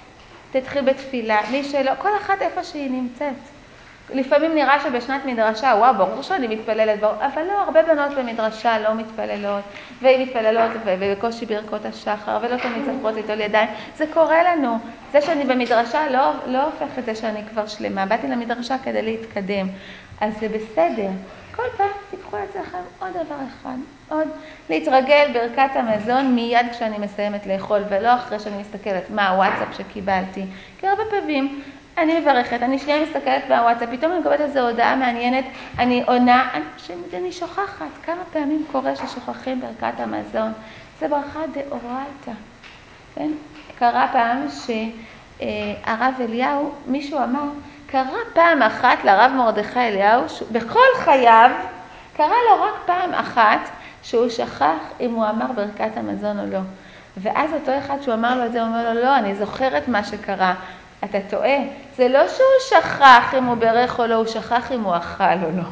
תתחיל בתפילה, מי שלא, כל אחת איפה שהיא נמצאת. לפעמים נראה שבשנת מדרשה, וואו, ברור שאני מתפללת, אבל לא, הרבה בנות במדרשה לא מתפללות, והיא מתפללות ובקושי ברכות השחר, ולא תמיד צריכות ליטול ידיים. זה קורה לנו. זה שאני במדרשה לא הופך את זה שאני כבר שלמה. באתי למדרשה כדי להתקדם. אז זה בסדר. כל פעם תיקחו לעצמכם עוד דבר אחד, עוד להתרגל ברכת המזון מיד כשאני מסיימת לאכול, ולא אחרי שאני מסתכלת מה הוואטסאפ שקיבלתי. כי הרבה פעמים אני מברכת, אני שנייה מסתכלת בוואטסאפ, פתאום אני מקבלת איזו הודעה מעניינת, אני עונה, אני שוכחת. כמה פעמים קורה ששוכחים ברכת המזון? זה ברכה דאורייתא. כן? קרה פעם שהרב אליהו, מישהו אמר, קרה פעם אחת לרב מרדכי אליהו, בכל חייו, קרה לו רק פעם אחת שהוא שכח אם הוא אמר ברכת המזון או לא. ואז אותו אחד שהוא אמר לו את זה, הוא אומר לו, לא, אני זוכרת מה שקרה. אתה טועה. זה לא שהוא שכח אם הוא ברך או לא, הוא שכח אם הוא אכל או לא.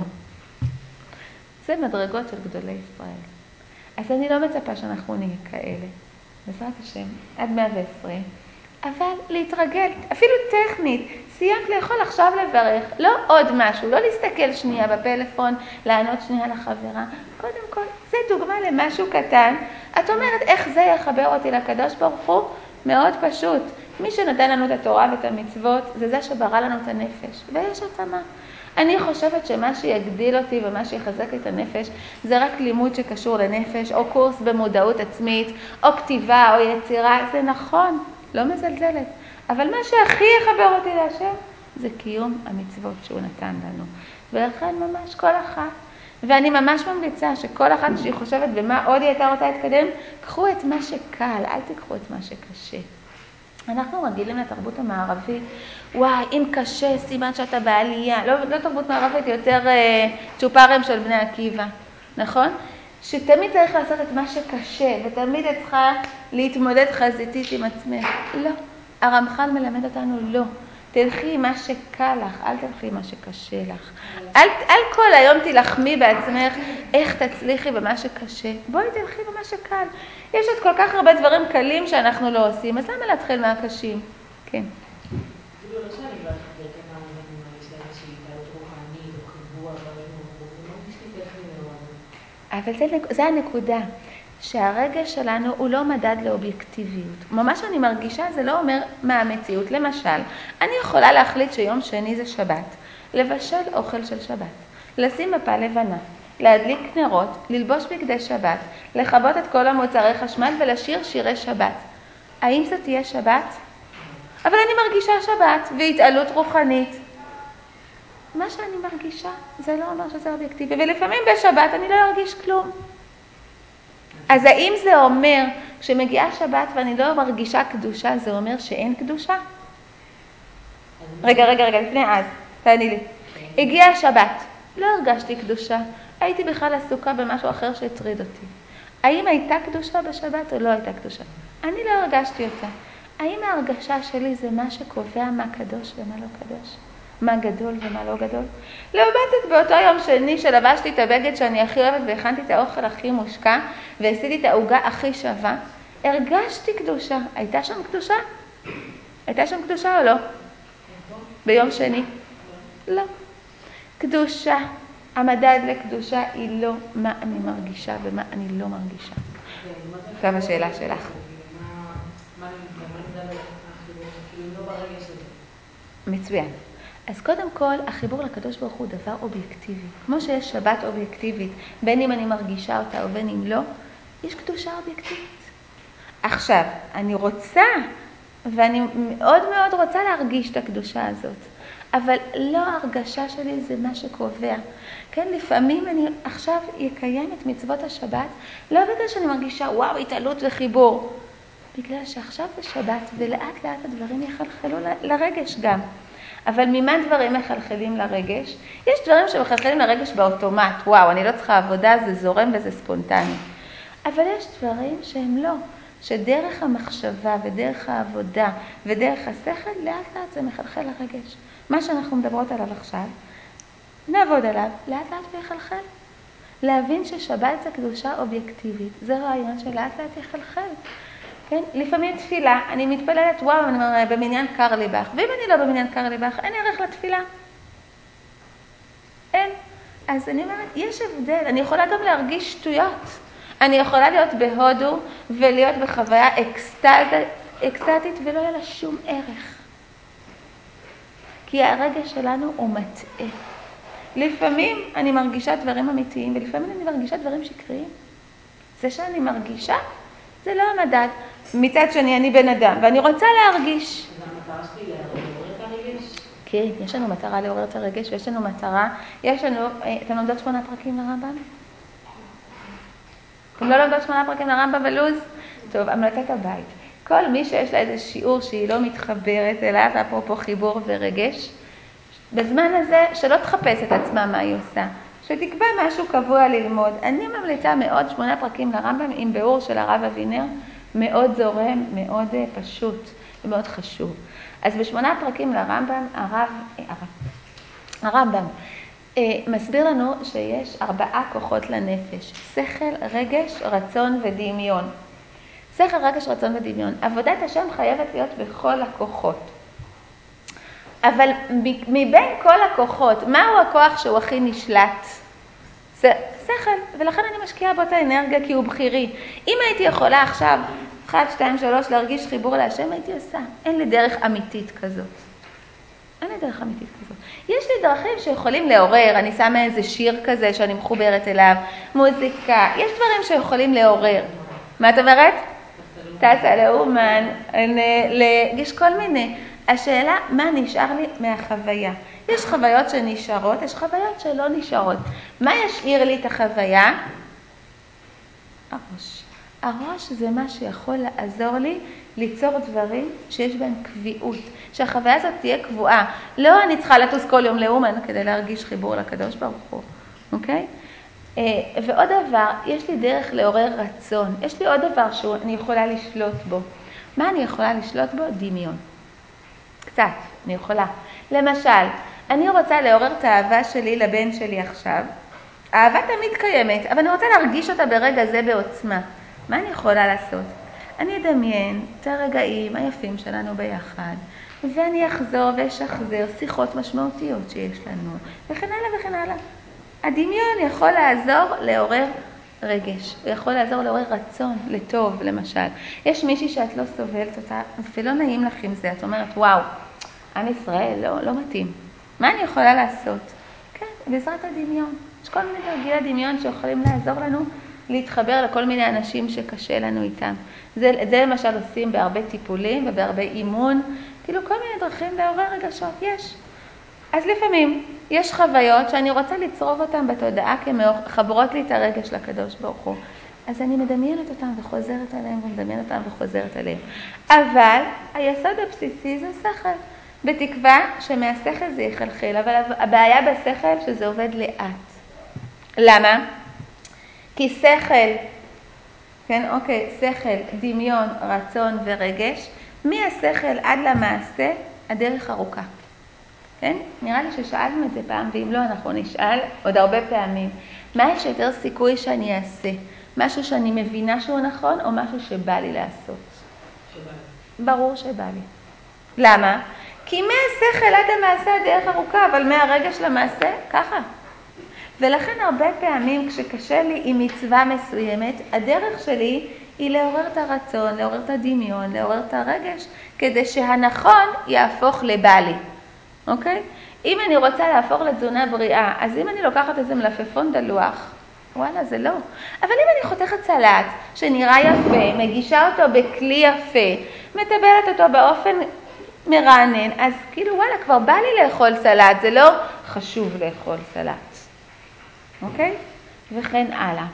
זה מדרגות של גדולי ישראל. אז אני לא מצפה שאנחנו נהיה כאלה. בעזרת השם, עד 120. אבל להתרגל, אפילו טכנית, סיימת לאכול עכשיו לברך, לא עוד משהו, לא להסתכל שנייה בפלאפון, לענות שנייה לחברה. קודם כל, זה דוגמה למשהו קטן. את אומרת, איך זה יחבר אותי לקדוש ברוך הוא? מאוד פשוט. מי שנותן לנו את התורה ואת המצוות, זה שברא לנו את הנפש, ויש התאמה. אני חושבת שמה שיגדיל אותי ומה שיחזק לי את הנפש, זה רק לימוד שקשור לנפש, או קורס במודעות עצמית, או כתיבה, או יצירה, זה נכון, לא מזלזלת. אבל מה שהכי יחבר אותי להשם, זה קיום המצוות שהוא נתן לנו. ולכן ממש כל אחת, ואני ממש ממליצה שכל אחת שהיא חושבת במה עוד היא הייתה רוצה להתקדם, קחו את מה שקל, אל תקחו את מה שקשה. אנחנו רגילים לתרבות המערבית, וואי, אם קשה, סימן שאתה בעלייה. לא תרבות מערבית, יותר צ'ופרים של בני עקיבא, נכון? שתמיד צריך לעשות את מה שקשה, ותמיד את צריכה להתמודד חזיתית עם עצמך. לא, הרמח"ל מלמד אותנו לא. תלכי עם מה שקל לך, אל תלכי עם מה שקשה לך. אל כל היום תלחמי בעצמך איך תצליחי במה שקשה. בואי תלכי במה שקל. יש עוד כל כך הרבה דברים קלים שאנחנו לא עושים, אז למה להתחיל מהקשים? כן. כאילו לא שאני לא ברכת המזון, אני מרגיש לה איזושהי התעלות רוחנית או חיבור, אבל זה מרגיש לי טכני מאוד. אבל זה הנקודה, שהרגש שלנו הוא לא מדד לאובייקטיביות. ממש אני מרגישה, זה לא אומר מה המציאות. למשל, אני יכולה להחליט שיום שני זה שבת, לבשל אוכל של שבת, לשים מפה לבנה, להדליק נרות, ללבוש בגדי שבת, לכבות את כל המוצרי חשמל ולשיר שירי שבת. האם זאת תהיה שבת? אבל אני מרגישה שבת והתעלות רוחנית. מה שאני מרגישה זה לא אומר שזה אובייקטיבי, ולפעמים בשבת אני לא ארגיש כלום. אז האם זה אומר, כשמגיעה שבת ואני לא מרגישה קדושה, זה אומר שאין קדושה? רגע, לפני אז, תעני לי. הגיעה שבת, לא הרגשתי קדושה, הייתי בכלל עסוקה במשהו אחר שהטריד אותי. האם הייתה קדושה בשבת או לא הייתה קדושה? אני לא הרגשתי אותה. האם ההרגשה שלי זה מה שקובע מה קדוש ומה לא קדוש? מה גדול ומה לא גדול? לעומתת באותו יום שני שלבשתי את הבגד שאני הכי אוהבת והכנתי את האוכל הכי מושקע ועשיתי את העוגה הכי שווה, הרגשתי קדושה. הייתה שם קדושה? הייתה שם קדושה או לא? ביום שני? לא. קדושה, המדד לקדושה היא לא מה אני מרגישה ומה אני לא מרגישה. עכשיו השאלה שלך. מה נמדד החיבור? כאילו לא ברגש הזה. מצוין. אז קודם כל, החיבור לקדוש ברוך הוא דבר אובייקטיבי. כמו שיש שבת אובייקטיבית, בין אם אני מרגישה אותה או בין אם לא, יש קדושה אובייקטיבית. עכשיו, אני רוצה, ואני מאוד מאוד רוצה להרגיש את הקדושה הזאת, אבל לא ההרגשה שלי זה מה שקובע. כן, לפעמים אני עכשיו אקיים את מצוות השבת, לא בגלל שאני מרגישה וואו, התעלות וחיבור, בגלל שעכשיו זה שבת ולאט לאט הדברים יחלחלו לרגש גם. אבל ממה דברים מחלחלים לרגש? יש דברים שמחלחלים לרגש באוטומט, וואו, אני לא צריכה עבודה, זה זורם וזה ספונטני. אבל יש דברים שהם לא, שדרך המחשבה ודרך העבודה ודרך השכל, לאט לאט זה מחלחל לרגש. מה שאנחנו מדברות עליו עכשיו, נעבוד עליו, לאט לאט ויחלחל. להבין ששבת זה קדושה אובייקטיבית, זה רעיון שלאט לאט יחלחל. כן? לפעמים תפילה, אני מתפללת, וואו, אני במניין קר לי בך, ואם אני לא במניין קר לי בך, אין ערך לתפילה. אין. אז אני אומרת, יש הבדל, אני יכולה גם להרגיש שטויות. אני יכולה להיות בהודו ולהיות בחוויה אקסטטית ולא יהיה לה שום ערך. כי הרגש שלנו הוא מטעה. לפעמים אני מרגישה דברים אמיתיים, ולפעמים אני מרגישה דברים שקריים. זה שאני מרגישה, זה לא המדד. מצד שני, אני בן אדם, ואני רוצה להרגיש. זה המטרה שלי לעורר את הרגש? כן, יש לנו מטרה לעורר את הרגש, ויש לנו מטרה, אתם לומדות 8 פרקים לרמב"ם? אתם לא לומדות 8 פרקים לרמב"ם בלוז? טוב, המלצת הבית. כל מי שיש לה איזה שיעור שהיא לא מתחברת אליו, אפרופו חיבור ורגש, בזמן הזה שלא תחפש את עצמה מה היא עושה, שתקבע משהו קבוע ללמוד. אני ממליצה מאוד 8 פרקים לרמב"ם עם ביאור של הרב אבינר, מאוד זורם, מאוד פשוט ומאוד חשוב. אז ב8 פרקים לרמב"ם, הרמב"ם מסביר לנו שיש 4 כוחות לנפש, שכל, רגש, רצון ודמיון. שכל, רגש, רצון ודמיון. עבודת השם חייבת להיות בכל הכוחות. אבל מבין כל הכוחות, מהו הכוח שהוא הכי נשלט? זה שכל, ולכן אני משקיעה בו את האנרגיה כי הוא בחירי. אם הייתי יכולה עכשיו, 1, 2, 3, להרגיש חיבור להשם, הייתי עושה. אין לי דרך אמיתית כזאת. אין לי דרך אמיתית כזאת. יש לי דרכים שיכולים לעורר, אני שמה איזה שיר כזה שאני מחוברת אליו, מוזיקה, יש דברים שיכולים לעורר. מה את אומרת? טסה לאומן, יש כל מיני. השאלה, מה נשאר לי מהחוויה? יש חוויות שנשארות, יש חוויות שלא נשארות. מה ישאיר לי את החוויה? הראש. הראש זה מה שיכול לעזור לי ליצור דברים שיש בהם קביעות, שהחוויה הזאת תהיה קבועה. לא אני צריכה לטוס כל יום לאומן כדי להרגיש חיבור לקדוש ברוך הוא, אוקיי? ועוד דבר, יש לי דרך לעורר רצון. יש לי עוד דבר שאני יכולה לשלוט בו. מה אני יכולה לשלוט בו? דמיון. קצת, אני יכולה. למשל, אני רוצה לעורר את האהבה שלי לבן שלי עכשיו. האהבה תמיד קיימת, אבל אני רוצה להרגיש אותה ברגע זה בעוצמה. מה אני יכולה לעשות? אני אדמיין את הרגעים היפים שלנו ביחד, ואני אחזור ואשחזר שיחות משמעותיות שיש לנו, וכן הלאה וכן הלאה. הדמיון יכול לעזור לעורר רגש, הוא יכול לעזור לעורר רצון, לטוב למשל. יש מישהי שאת לא סובלת אותה, ולא נעים לך עם זה, את אומרת, וואו, עם ישראל לא מתאים. מה אני יכולה לעשות? כן, בעזרת הדמיון. יש כל מיני תרגילי דמיון שיכולים לעזור לנו להתחבר לכל מיני אנשים שקשה לנו איתם. זה למשל עושים בהרבה טיפולים ובהרבה אימון, כאילו כל מיני דרכים לעורר רגשות, יש. אז לפעמים יש חוויות שאני רוצה לצרוב אותן בתודעה כמחברות לי את הרגש לקדוש ברוך הוא. אז אני מדמיינת אותם וחוזרת עליהם ומדמיינת אותם וחוזרת עליהם. אבל היסוד הבסיסי זה שכל. בתקווה שמהשכל זה יחלחל, אבל הבעיה בשכל שזה עובד לאט. למה? כי שכל, כן, אוקיי, שכל, דמיון, רצון ורגש, מהשכל עד למעשה הדרך ארוכה. כן? נראה לי ששאלנו את זה פעם, ואם לא אנחנו נשאל עוד הרבה פעמים. מה יש יותר סיכוי שאני אעשה? משהו שאני מבינה שהוא נכון, או משהו שבא לי לעשות? שבא לי. ברור שבא לי. למה? כי מהשכל עד המעשה הדרך ארוכה, אבל מהרגש למעשה, ככה. ולכן הרבה פעמים כשקשה לי עם מצווה מסוימת, הדרך שלי היא לעורר את הרצון, לעורר את הדמיון, לעורר את הרגש, כדי שהנכון יהפוך לבא לי. אוקיי? אם אני רוצה להפוך לתזונה בריאה, אז אם אני לוקחת איזה מלפפון דלוח, וואלה, זה לא. אבל אם אני חותכת סלט שנראה יפה, מגישה אותו בכלי יפה, מטבלת אותו באופן מרענן, אז כאילו וואלה, כבר בא לי לאכול סלט, זה לא חשוב לאכול סלט. אוקיי? וכן הלאה.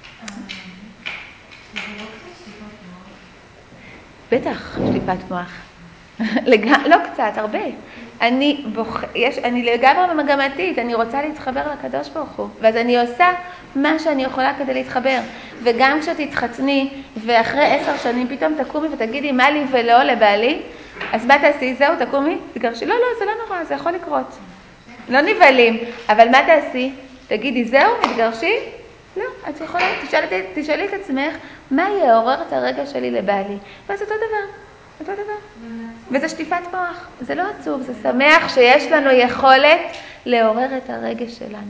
בטח, שליפת מוח. לא קצת, הרבה. אני לגמרי במגמתית, אני רוצה להתחבר לקדוש ברוך הוא, ואז אני עושה מה שאני יכולה כדי להתחבר. וגם כשתתחתני, ואחרי 10 שנים פתאום תקומי ותגידי מה לי ולא לבעלי, אז מה תעשי? זהו, תקומי? תגרשי? לא, זה לא נורא, זה יכול לקרות. לא נבלים, אבל מה תעשי? תגידי, זהו, מתגרשי? לא, את יכולה, תשאלי את עצמך, מה יעורר את הרגע שלי לבעלי? ואז אותו דבר. וזה שטיפת מוח. זה לא עצוב, זה שמח שיש לנו יכולת לעורר את הרגע שלנו.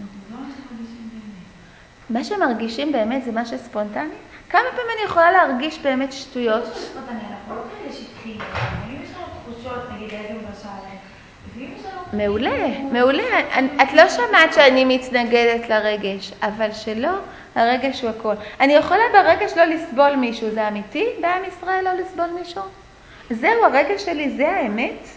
מה שמרגישים באמת זה מה שספונטני. כמה פעמים אני יכולה להרגיש באמת שטויות? ספונטני, אנחנו לא כאלה שטחים. אם יש לנו תחושות, נגיד איזה משל, מעולה. את לא שמעת שאני מתנגדת לרגש, אבל שלא, הרגש הוא הכל. אני יכולה ברגש לא לסבול מישהו, זה אמיתי? בעם ישראל לא לסבול מישהו? זהו הרגש שלי, זה האמת?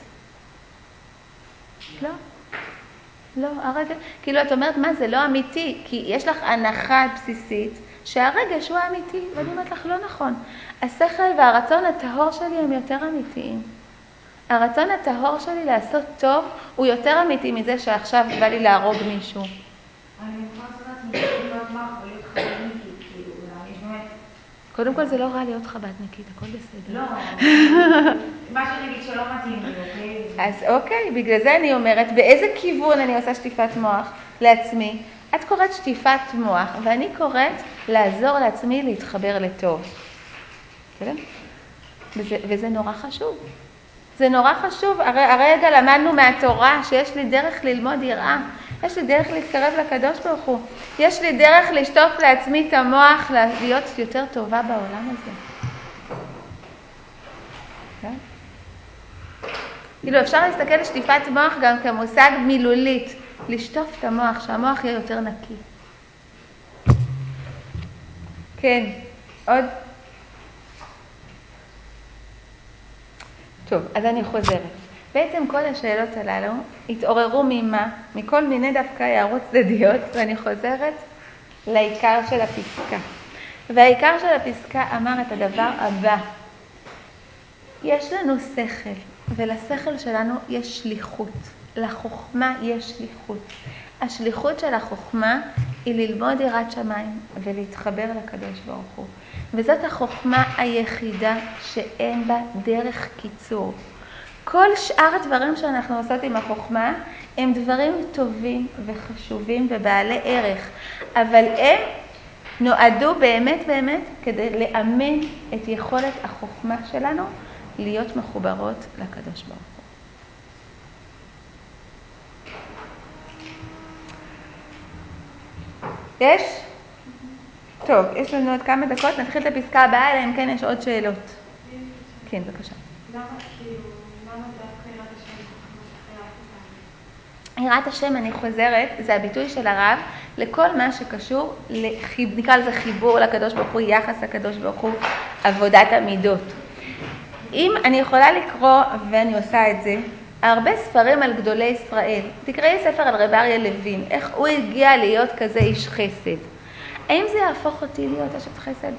לא, הרגש, כאילו את אומרת מה זה לא אמיתי, כי יש לך הנחה בסיסית שהרגש הוא האמיתי, ואני אומרת לך לא נכון. השכל והרצון הטהור שלי הם יותר אמיתיים. הרצון הטהור שלי לעשות טוב הוא יותר אמיתי מזה שעכשיו בא לי להרוג מישהו. אני יכולה לעשות להיות מח ולהיות חבדניקית, כאילו, יש באמת... קודם כל זה לא רע להיות חבדניקית, הכל בסדר. לא, מה שנגיד שלא מתאים לי, אוקיי? אז אוקיי, בגלל זה אני אומרת, באיזה כיוון אני עושה שטיפת מוח לעצמי? את קוראת שטיפת מוח, ואני קוראת לעזור לעצמי להתחבר לטוב. בסדר? וזה נורא חשוב. זה נורא חשוב, הרגע למדנו מהתורה שיש לי דרך ללמוד יראה, יש לי דרך להתקרב לקדוש ברוך הוא, יש לי דרך לשטוף לעצמי את המוח, להיות יותר טובה בעולם הזה. כאילו אפשר להסתכל על שטיפת מוח גם כמושג מילולית, לשטוף את המוח, שהמוח יהיה יותר נקי. כן, עוד? טוב, אז אני חוזרת. בעצם כל השאלות הללו התעוררו ממה? מכל מיני דווקא הערות צדדיות, ואני חוזרת לעיקר של הפסקה. והעיקר של הפסקה אמר את הדבר הבא. יש לנו שכל, ולשכל שלנו יש שליחות. לחוכמה יש שליחות. השליחות של החוכמה היא ללמוד יראת שמיים ולהתחבר לקדוש ברוך הוא. וזאת החוכמה היחידה שאין בה דרך קיצור. כל שאר הדברים שאנחנו עושות עם החוכמה הם דברים טובים וחשובים ובעלי ערך, אבל הם נועדו באמת כדי לאמן את יכולת החוכמה שלנו להיות מחוברות לקדוש ברוך הוא. יש? טוב, יש לנו עוד כמה דקות, נתחיל את הפסקה הבאה, אלא אם כן יש עוד שאלות. כן, בבקשה. למה דווקא יראת השם כמו שחייבת? יראת השם, אני חוזרת, זה הביטוי של הרב, לכל מה שקשור, נקרא לזה חיבור לקדוש ברוך הוא, יחס לקדוש ברוך הוא, עבודת המידות. אם אני יכולה לקרוא, ואני עושה את זה, הרבה ספרים על גדולי ישראל. תקראי ספר על רב אריה לוין, איך הוא הגיע להיות כזה איש חסד. האם זה יהפוך אותי להיות אשת חסד?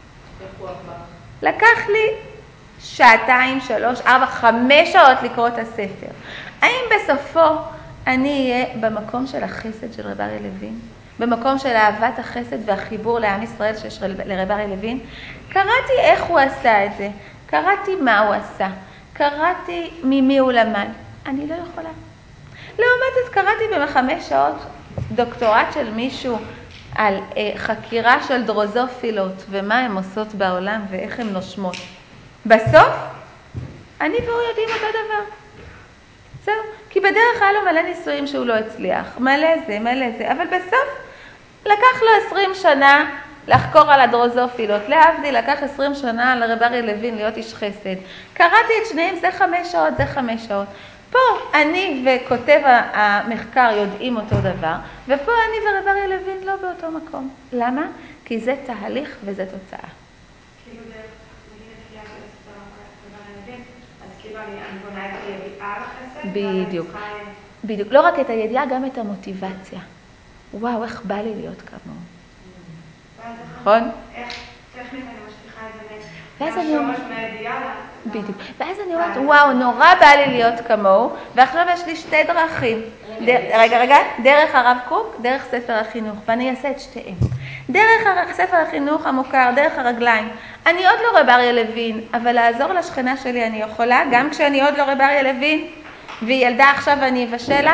לקח לי 2, 3, 4, 5 שעות לקרוא את הספר. האם בסופו אני אהיה במקום של החסד של רב אריה לוין? במקום של אהבת החסד והחיבור לעם ישראל שיש לרב אריה לוין? קראתי איך הוא עשה את זה. קראתי מה הוא עשה. קראתי ממי הוא למד. אני לא יכולה. לעומת זאת קראתי ב5 שעות דוקטורט של מישהו על חקירה של דרוזופילות ומה הן עושות בעולם ואיך הן נושמות. בסוף, אני והוא יודעים אותו דבר. זהו, כי בדרך היה לו מלא ניסויים שהוא לא הצליח. מלא זה, אבל בסוף לקח לו 20 שנה לחקור על הדרוזופילות. להבדיל, לקח 20 שנה לרב אריה לוין להיות איש חסד. קראתי את שניהם, זה 5 שעות, זה 5 שעות. פה אני וכותב המחקר יודעים אותו דבר, ופה אני ורב אריה לוין לא באותו מקום. למה? כי זה תהליך וזה תוצאה. כאילו דרך, נגיד הקריאה של הספר רב אריה לוין, אז כאילו אני בונה את הידיעה על החסד? בדיוק. לא רק את הידיעה, גם את המוטיבציה. וואו, איך בא לי להיות כמוהו. נכון? איך טכנית אני משליחה את זה ואז אני אומרת, בדיוק. ואז אני אומרת, וואו, נורא בא לי להיות כמוהו, ועכשיו יש לי 2 דרכים. רגע, דרך הרב קוק, דרך ספר החינוך, ואני אעשה את שתיהם. דרך ספר החינוך המוכר, דרך הרגליים. אני עוד לא רב אריה לוין, אבל לעזור לשכנה שלי אני יכולה, גם כשאני עוד לא רב אריה לוין, והיא ילדה עכשיו ואני אבשל לה,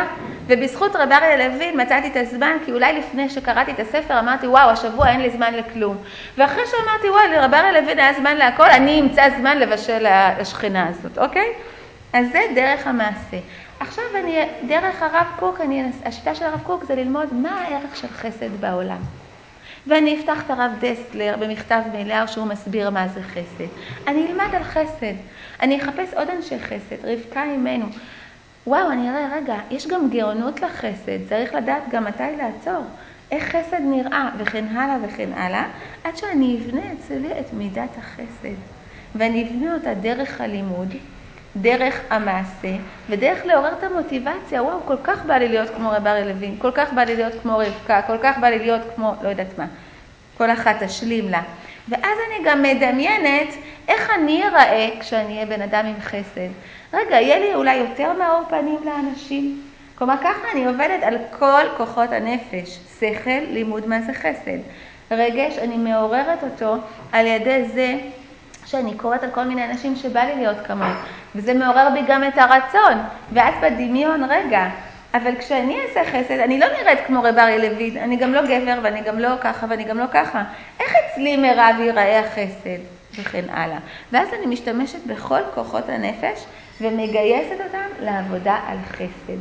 ובזכות רב אריה לוין מצאתי את הזמן, כי אולי לפני שקראתי את הספר אמרתי, וואו, השבוע אין לי זמן לכלום. ואחרי שאמרתי, וואו, לרב אריה לוין היה זמן להכל, אני אמצא זמן לבשל לשכנה הזאת, אוקיי? אז זה דרך המעשה. עכשיו דרך הרב קוק, השיטה של הרב קוק זה ללמוד מה הערך של חסד בעולם. ואני אפתח את הרב דסלר במכתב מילר שהוא מסביר מה זה חסד. אני אלמד על חסד. אני אחפש עוד אנשי חסד, רבקה אימנו. וואו, אני אראה, רגע, יש גם גאונות לחסד, צריך לדעת גם מתי לעצור. איך חסד נראה, וכן הלאה וכן הלאה, עד שאני אבנה אצלי את מידת החסד. ואני אבנה אותה דרך הלימוד, דרך המעשה, ודרך לעורר את המוטיבציה. וואו, כל כך בא לי להיות כמו רב אריה לוין, כל כך בא לי להיות כמו רבקה, כל כך בא לי להיות כמו, לא יודעת מה. כל אחת תשלים לה. ואז אני גם מדמיינת איך אני אראה כשאני אהיה בן אדם עם חסד. רגע, יהיה לי אולי יותר מאור פנים לאנשים. כלומר, ככה אני עובדת על כל כוחות הנפש. שכל, לימוד מה זה חסד. רגש, אני מעוררת אותו על ידי זה שאני קוראת על כל מיני אנשים שבא לי להיות כמוהם. וזה מעורר בי גם את הרצון. ואז בדמיון, רגע, אבל כשאני אעשה חסד, אני לא נראית כמו רב אריה לוין, אני גם לא גבר ואני גם לא ככה ואני גם לא ככה. איך אצלי מרב ייראה החסד? וכן הלאה. ואז אני משתמשת בכל כוחות הנפש ומגייסת אותם לעבודה על חסד.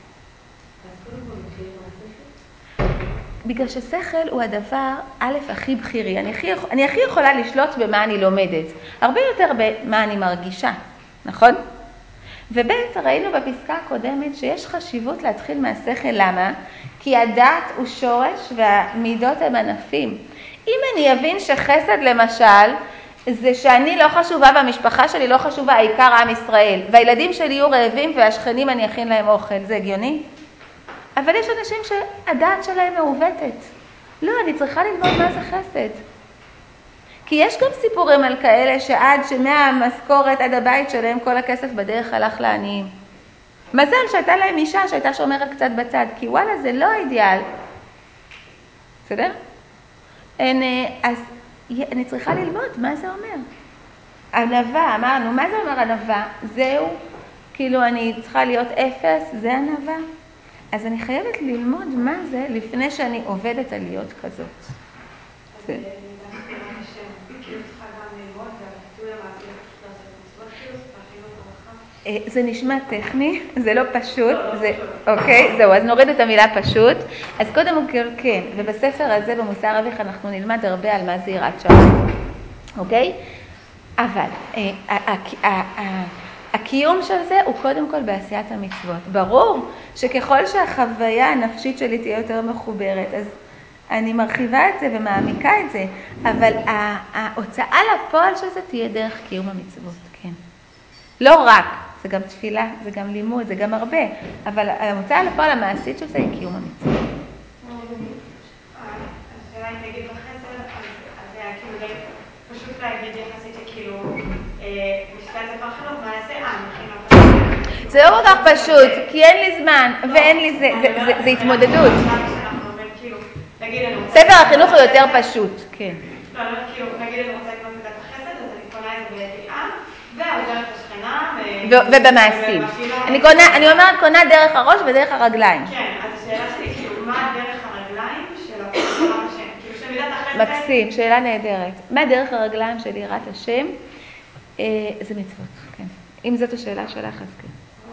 בגלל ששכל הוא הדבר א' הכי בחירי. אני הכי יכולה לשלוט במה אני לומדת. הרבה יותר במה אני מרגישה, נכון? וב' ראינו בפסקה הקודמת שיש חשיבות להתחיל מהשכל. למה? כי הדעת הוא שורש והמידות הם ענפים. אם אני אבין שחסד למשל, זה שאני לא חשובה והמשפחה שלי לא חשובה, העיקר עם ישראל, והילדים שלי יהיו רעבים והשכנים אני אכין להם אוכל, זה הגיוני? אבל יש אנשים שהדעת שלהם מעוותת. לא, אני צריכה ללמוד מה זה חסד. כי יש גם סיפורים על כאלה שעד שמהמשכורת עד הבית שלהם כל הכסף בדרך הלך לעניים. מזל שהייתה להם אישה שהייתה שומרת קצת בצד, כי וואלה זה לא האידיאל. בסדר? אז אני צריכה ללמוד מה זה אומר. ענווה, אמרנו, מה זה אומר ענווה? זהו, כאילו אני צריכה להיות אפס, זה ענווה. אז אני חייבת ללמוד מה זה לפני שאני עובדת על להיות כזאת. אז אני יודעת השם, כאילו צריכה גם ללמוד והביטוי המעשי לעשות מצוות, כאילו זה תחילו ברכה. זה נשמע טכני, זה לא פשוט, אוקיי, זהו, אז נוריד את המילה פשוט. אז קודם כל כן, ובספר הזה במוסר אביך אנחנו נלמד הרבה על מה זה יראת שמיים, אוקיי? אבל הקיום של זה הוא קודם כל בעשיית המצוות. ברור שככל שהחוויה הנפשית שלי תהיה יותר מחוברת, אז אני מרחיבה את זה ומעמיקה את זה, אבל ההוצאה לפועל של זה תהיה דרך קיום המצוות, כן. לא רק, זה גם תפילה, זה גם לימוד, זה גם הרבה, אבל ההוצאה לפועל המעשית של זה היא קיום המצוות. השאלה אם נגיד בחסד, אז זה היה כאילו פשוט להגיד יחסית שכאילו משפט ספר חינוך, מה נעשה? מכינה. זה לא כל כך פשוט, כי אין לי זמן, ואין לי זה התמודדות. ספר החינוך הוא יותר פשוט, כן. לא, אני אומרת כאילו, נגיד אני רוצה לקנות מידת החסד, אז אני קונה את זה בידיעה, ועוזרת השכנה, ובמעשים. אני אומרת קונה דרך הראש ודרך הרגליים. כן, אז השאלה שלי כאילו, מה דרך הרגליים של הפרסום השם? כאילו שמידת החסד... מקסים, שאלה נהדרת. מה דרך הרגליים של יראת השם? זה מצוות, כן. אם זאת השאלה שלך, אז כן.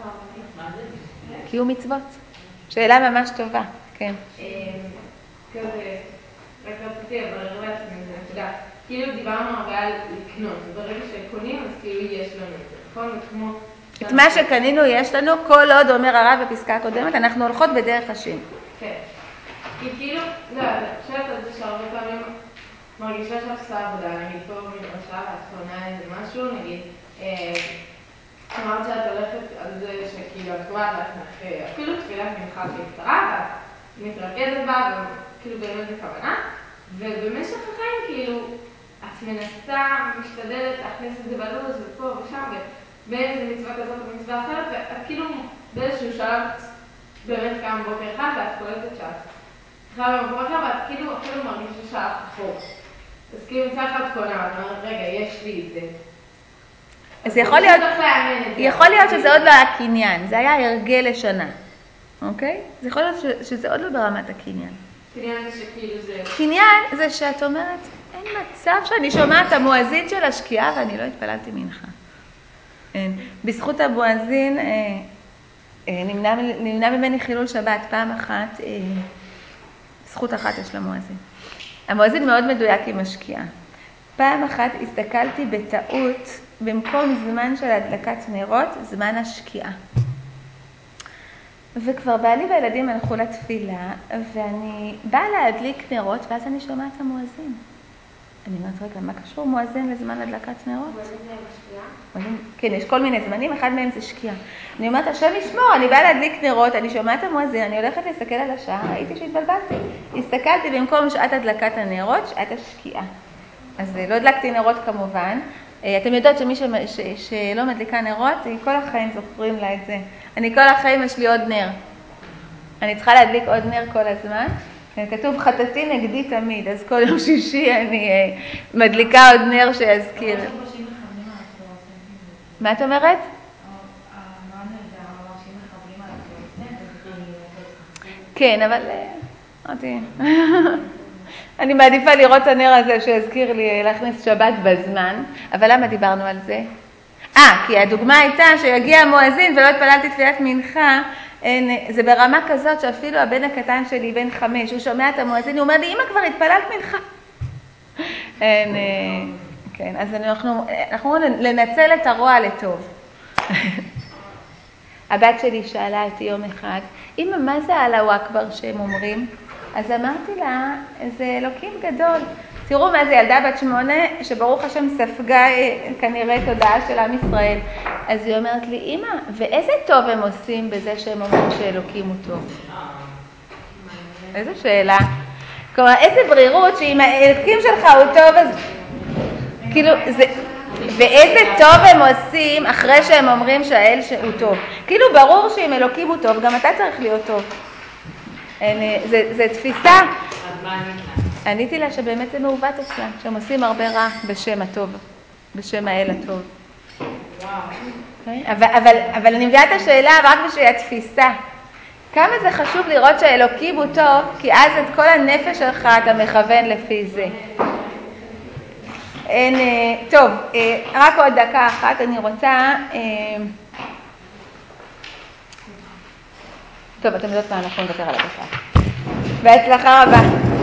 קיום מצוות. שאלה ממש טובה, כן. כזה, רק רציתי, אבל הרבה עצמי, זה נקודה. כאילו דיברנו הרבה על לקנות, וברגע שקונים, אז כאילו יש לנו את זה, נכון? וכמו... את מה שקנינו יש לנו, כל עוד אומר הרב בפסקה הקודמת, אנחנו הולכות בדרך השם. כן. כי כאילו, לא, אני חושבת על זה שהרבה פעמים מרגישה שאת עושה עבודה, נגיד פה במדרשה, ואת קונה איזה משהו, נגיד, אמרת שאת הולכת על זה שכאילו את קובעת לעצמך, אפילו תפילת מנחה שהיא קצרה, ואת מתרכזת בה, וכאילו באמת בכוונה, ובמשך החיים כאילו את מנסה, משתדלת להכניס את זה בלוז ופה ושם, ובין איזה מצווה כזאת או מצווה אחרת, ואת כאילו באיזשהו שלב באמת קם בוקר אחד, ואת קולטת שאת צריכה במקום אחר, ואת כאילו אפילו מרגישה שאת אחורה. אז כאילו מצא אחד קונה, ואת אומרת, רגע, יש לי את זה. אז יכול להיות שזה עוד לא היה קניין, זה היה הרגל לשנה, אוקיי? זה יכול להיות שזה עוד לא ברמת הקניין. קניין זה שכאילו זה... קניין זה שאת אומרת, אין מצב שאני שומעת המואזין של השקיעה ואני לא התפללתי מנחה. בזכות המואזין נמנע ממני חילול שבת פעם אחת, זכות אחת יש למואזין. המואזין מאוד מדויק עם השקיעה. פעם אחת הסתכלתי בטעות במקום זמן של הדלקת נרות, זמן השקיעה. וכבר בעלי והילדים הלכו לתפילה, ואני באה להדליק נרות, ואז אני שומעת המואזין. אני אומרת, רגע, מה קשור מואזין לזמן הדלקת נרות? מואזין זה בשקיעה? כן, יש כל מיני זמנים, אחד מהם זה שקיעה. אני אומרת, השם ישמור, אני באה להדליק נרות, אני שומעת המואזין, אני הולכת להסתכל על השעה, ראיתי שהתבלבלתי. הסתכלתי במקום שעת הדלקת הנרות, שעת השקיעה. אז לא הדלקתי נרות כמובן. אתם יודעות שמי שלא מדליקה נרות, כל החיים זוכרים לה את זה. אני כל החיים יש לי עוד נר. אני צריכה להדליק עוד נר כל הזמן. כתוב חטאתי נגדי תמיד, אז כל יום שישי אני מדליקה עוד נר שיזכיר. מה את אומרת? כן, אבל אני מעדיפה לראות את הנר הזה שיזכיר לי להכניס שבת בזמן. אבל למה דיברנו על זה? כי הדוגמה הייתה שיגיע המואזין ולא התפללתי תפילת מנחה, זה ברמה כזאת שאפילו הבן הקטן שלי, בן 5, הוא שומע את המואזין, הוא אומר לי, אמא כבר התפללת מנחה. כן, אז אנחנו אומרים לנצל את הרוע לטוב. הבת שלי שאלה אותי יום אחד, אמא, מה זה אללהו אכבר שהם אומרים? אז אמרתי לה, זה אלוקים גדול. תראו מה זה ילדה בת 8, שברוך השם ספגה כנראה תודעה של עם ישראל. אז היא אומרת לי, אמא, ואיזה טוב הם עושים בזה שהם אומרים שאלוקים הוא טוב? איזו שאלה. כלומר, איזה ברירות שאם האלוקים שלך הוא טוב, אז כאילו, ואיזה טוב הם עושים אחרי שהם אומרים שהאל הוא טוב. כאילו, ברור שאם אלוקים הוא טוב, גם אתה צריך להיות טוב. זה תפיסה. עניתי לה שבאמת זה מעוות אצלם, שהם עושים הרבה רע בשם הטוב, בשם האל הטוב. אבל אני מביאה את השאלה רק בשביל התפיסה. כמה זה חשוב לראות שהאלוקים הוא טוב, כי אז את כל הנפש שלך אתה מכוון לפי זה. טוב, רק עוד דקה אחת, אני רוצה... טוב, אתם יודעות מה, אנחנו נדבר על הדקה. בהצלחה רבה.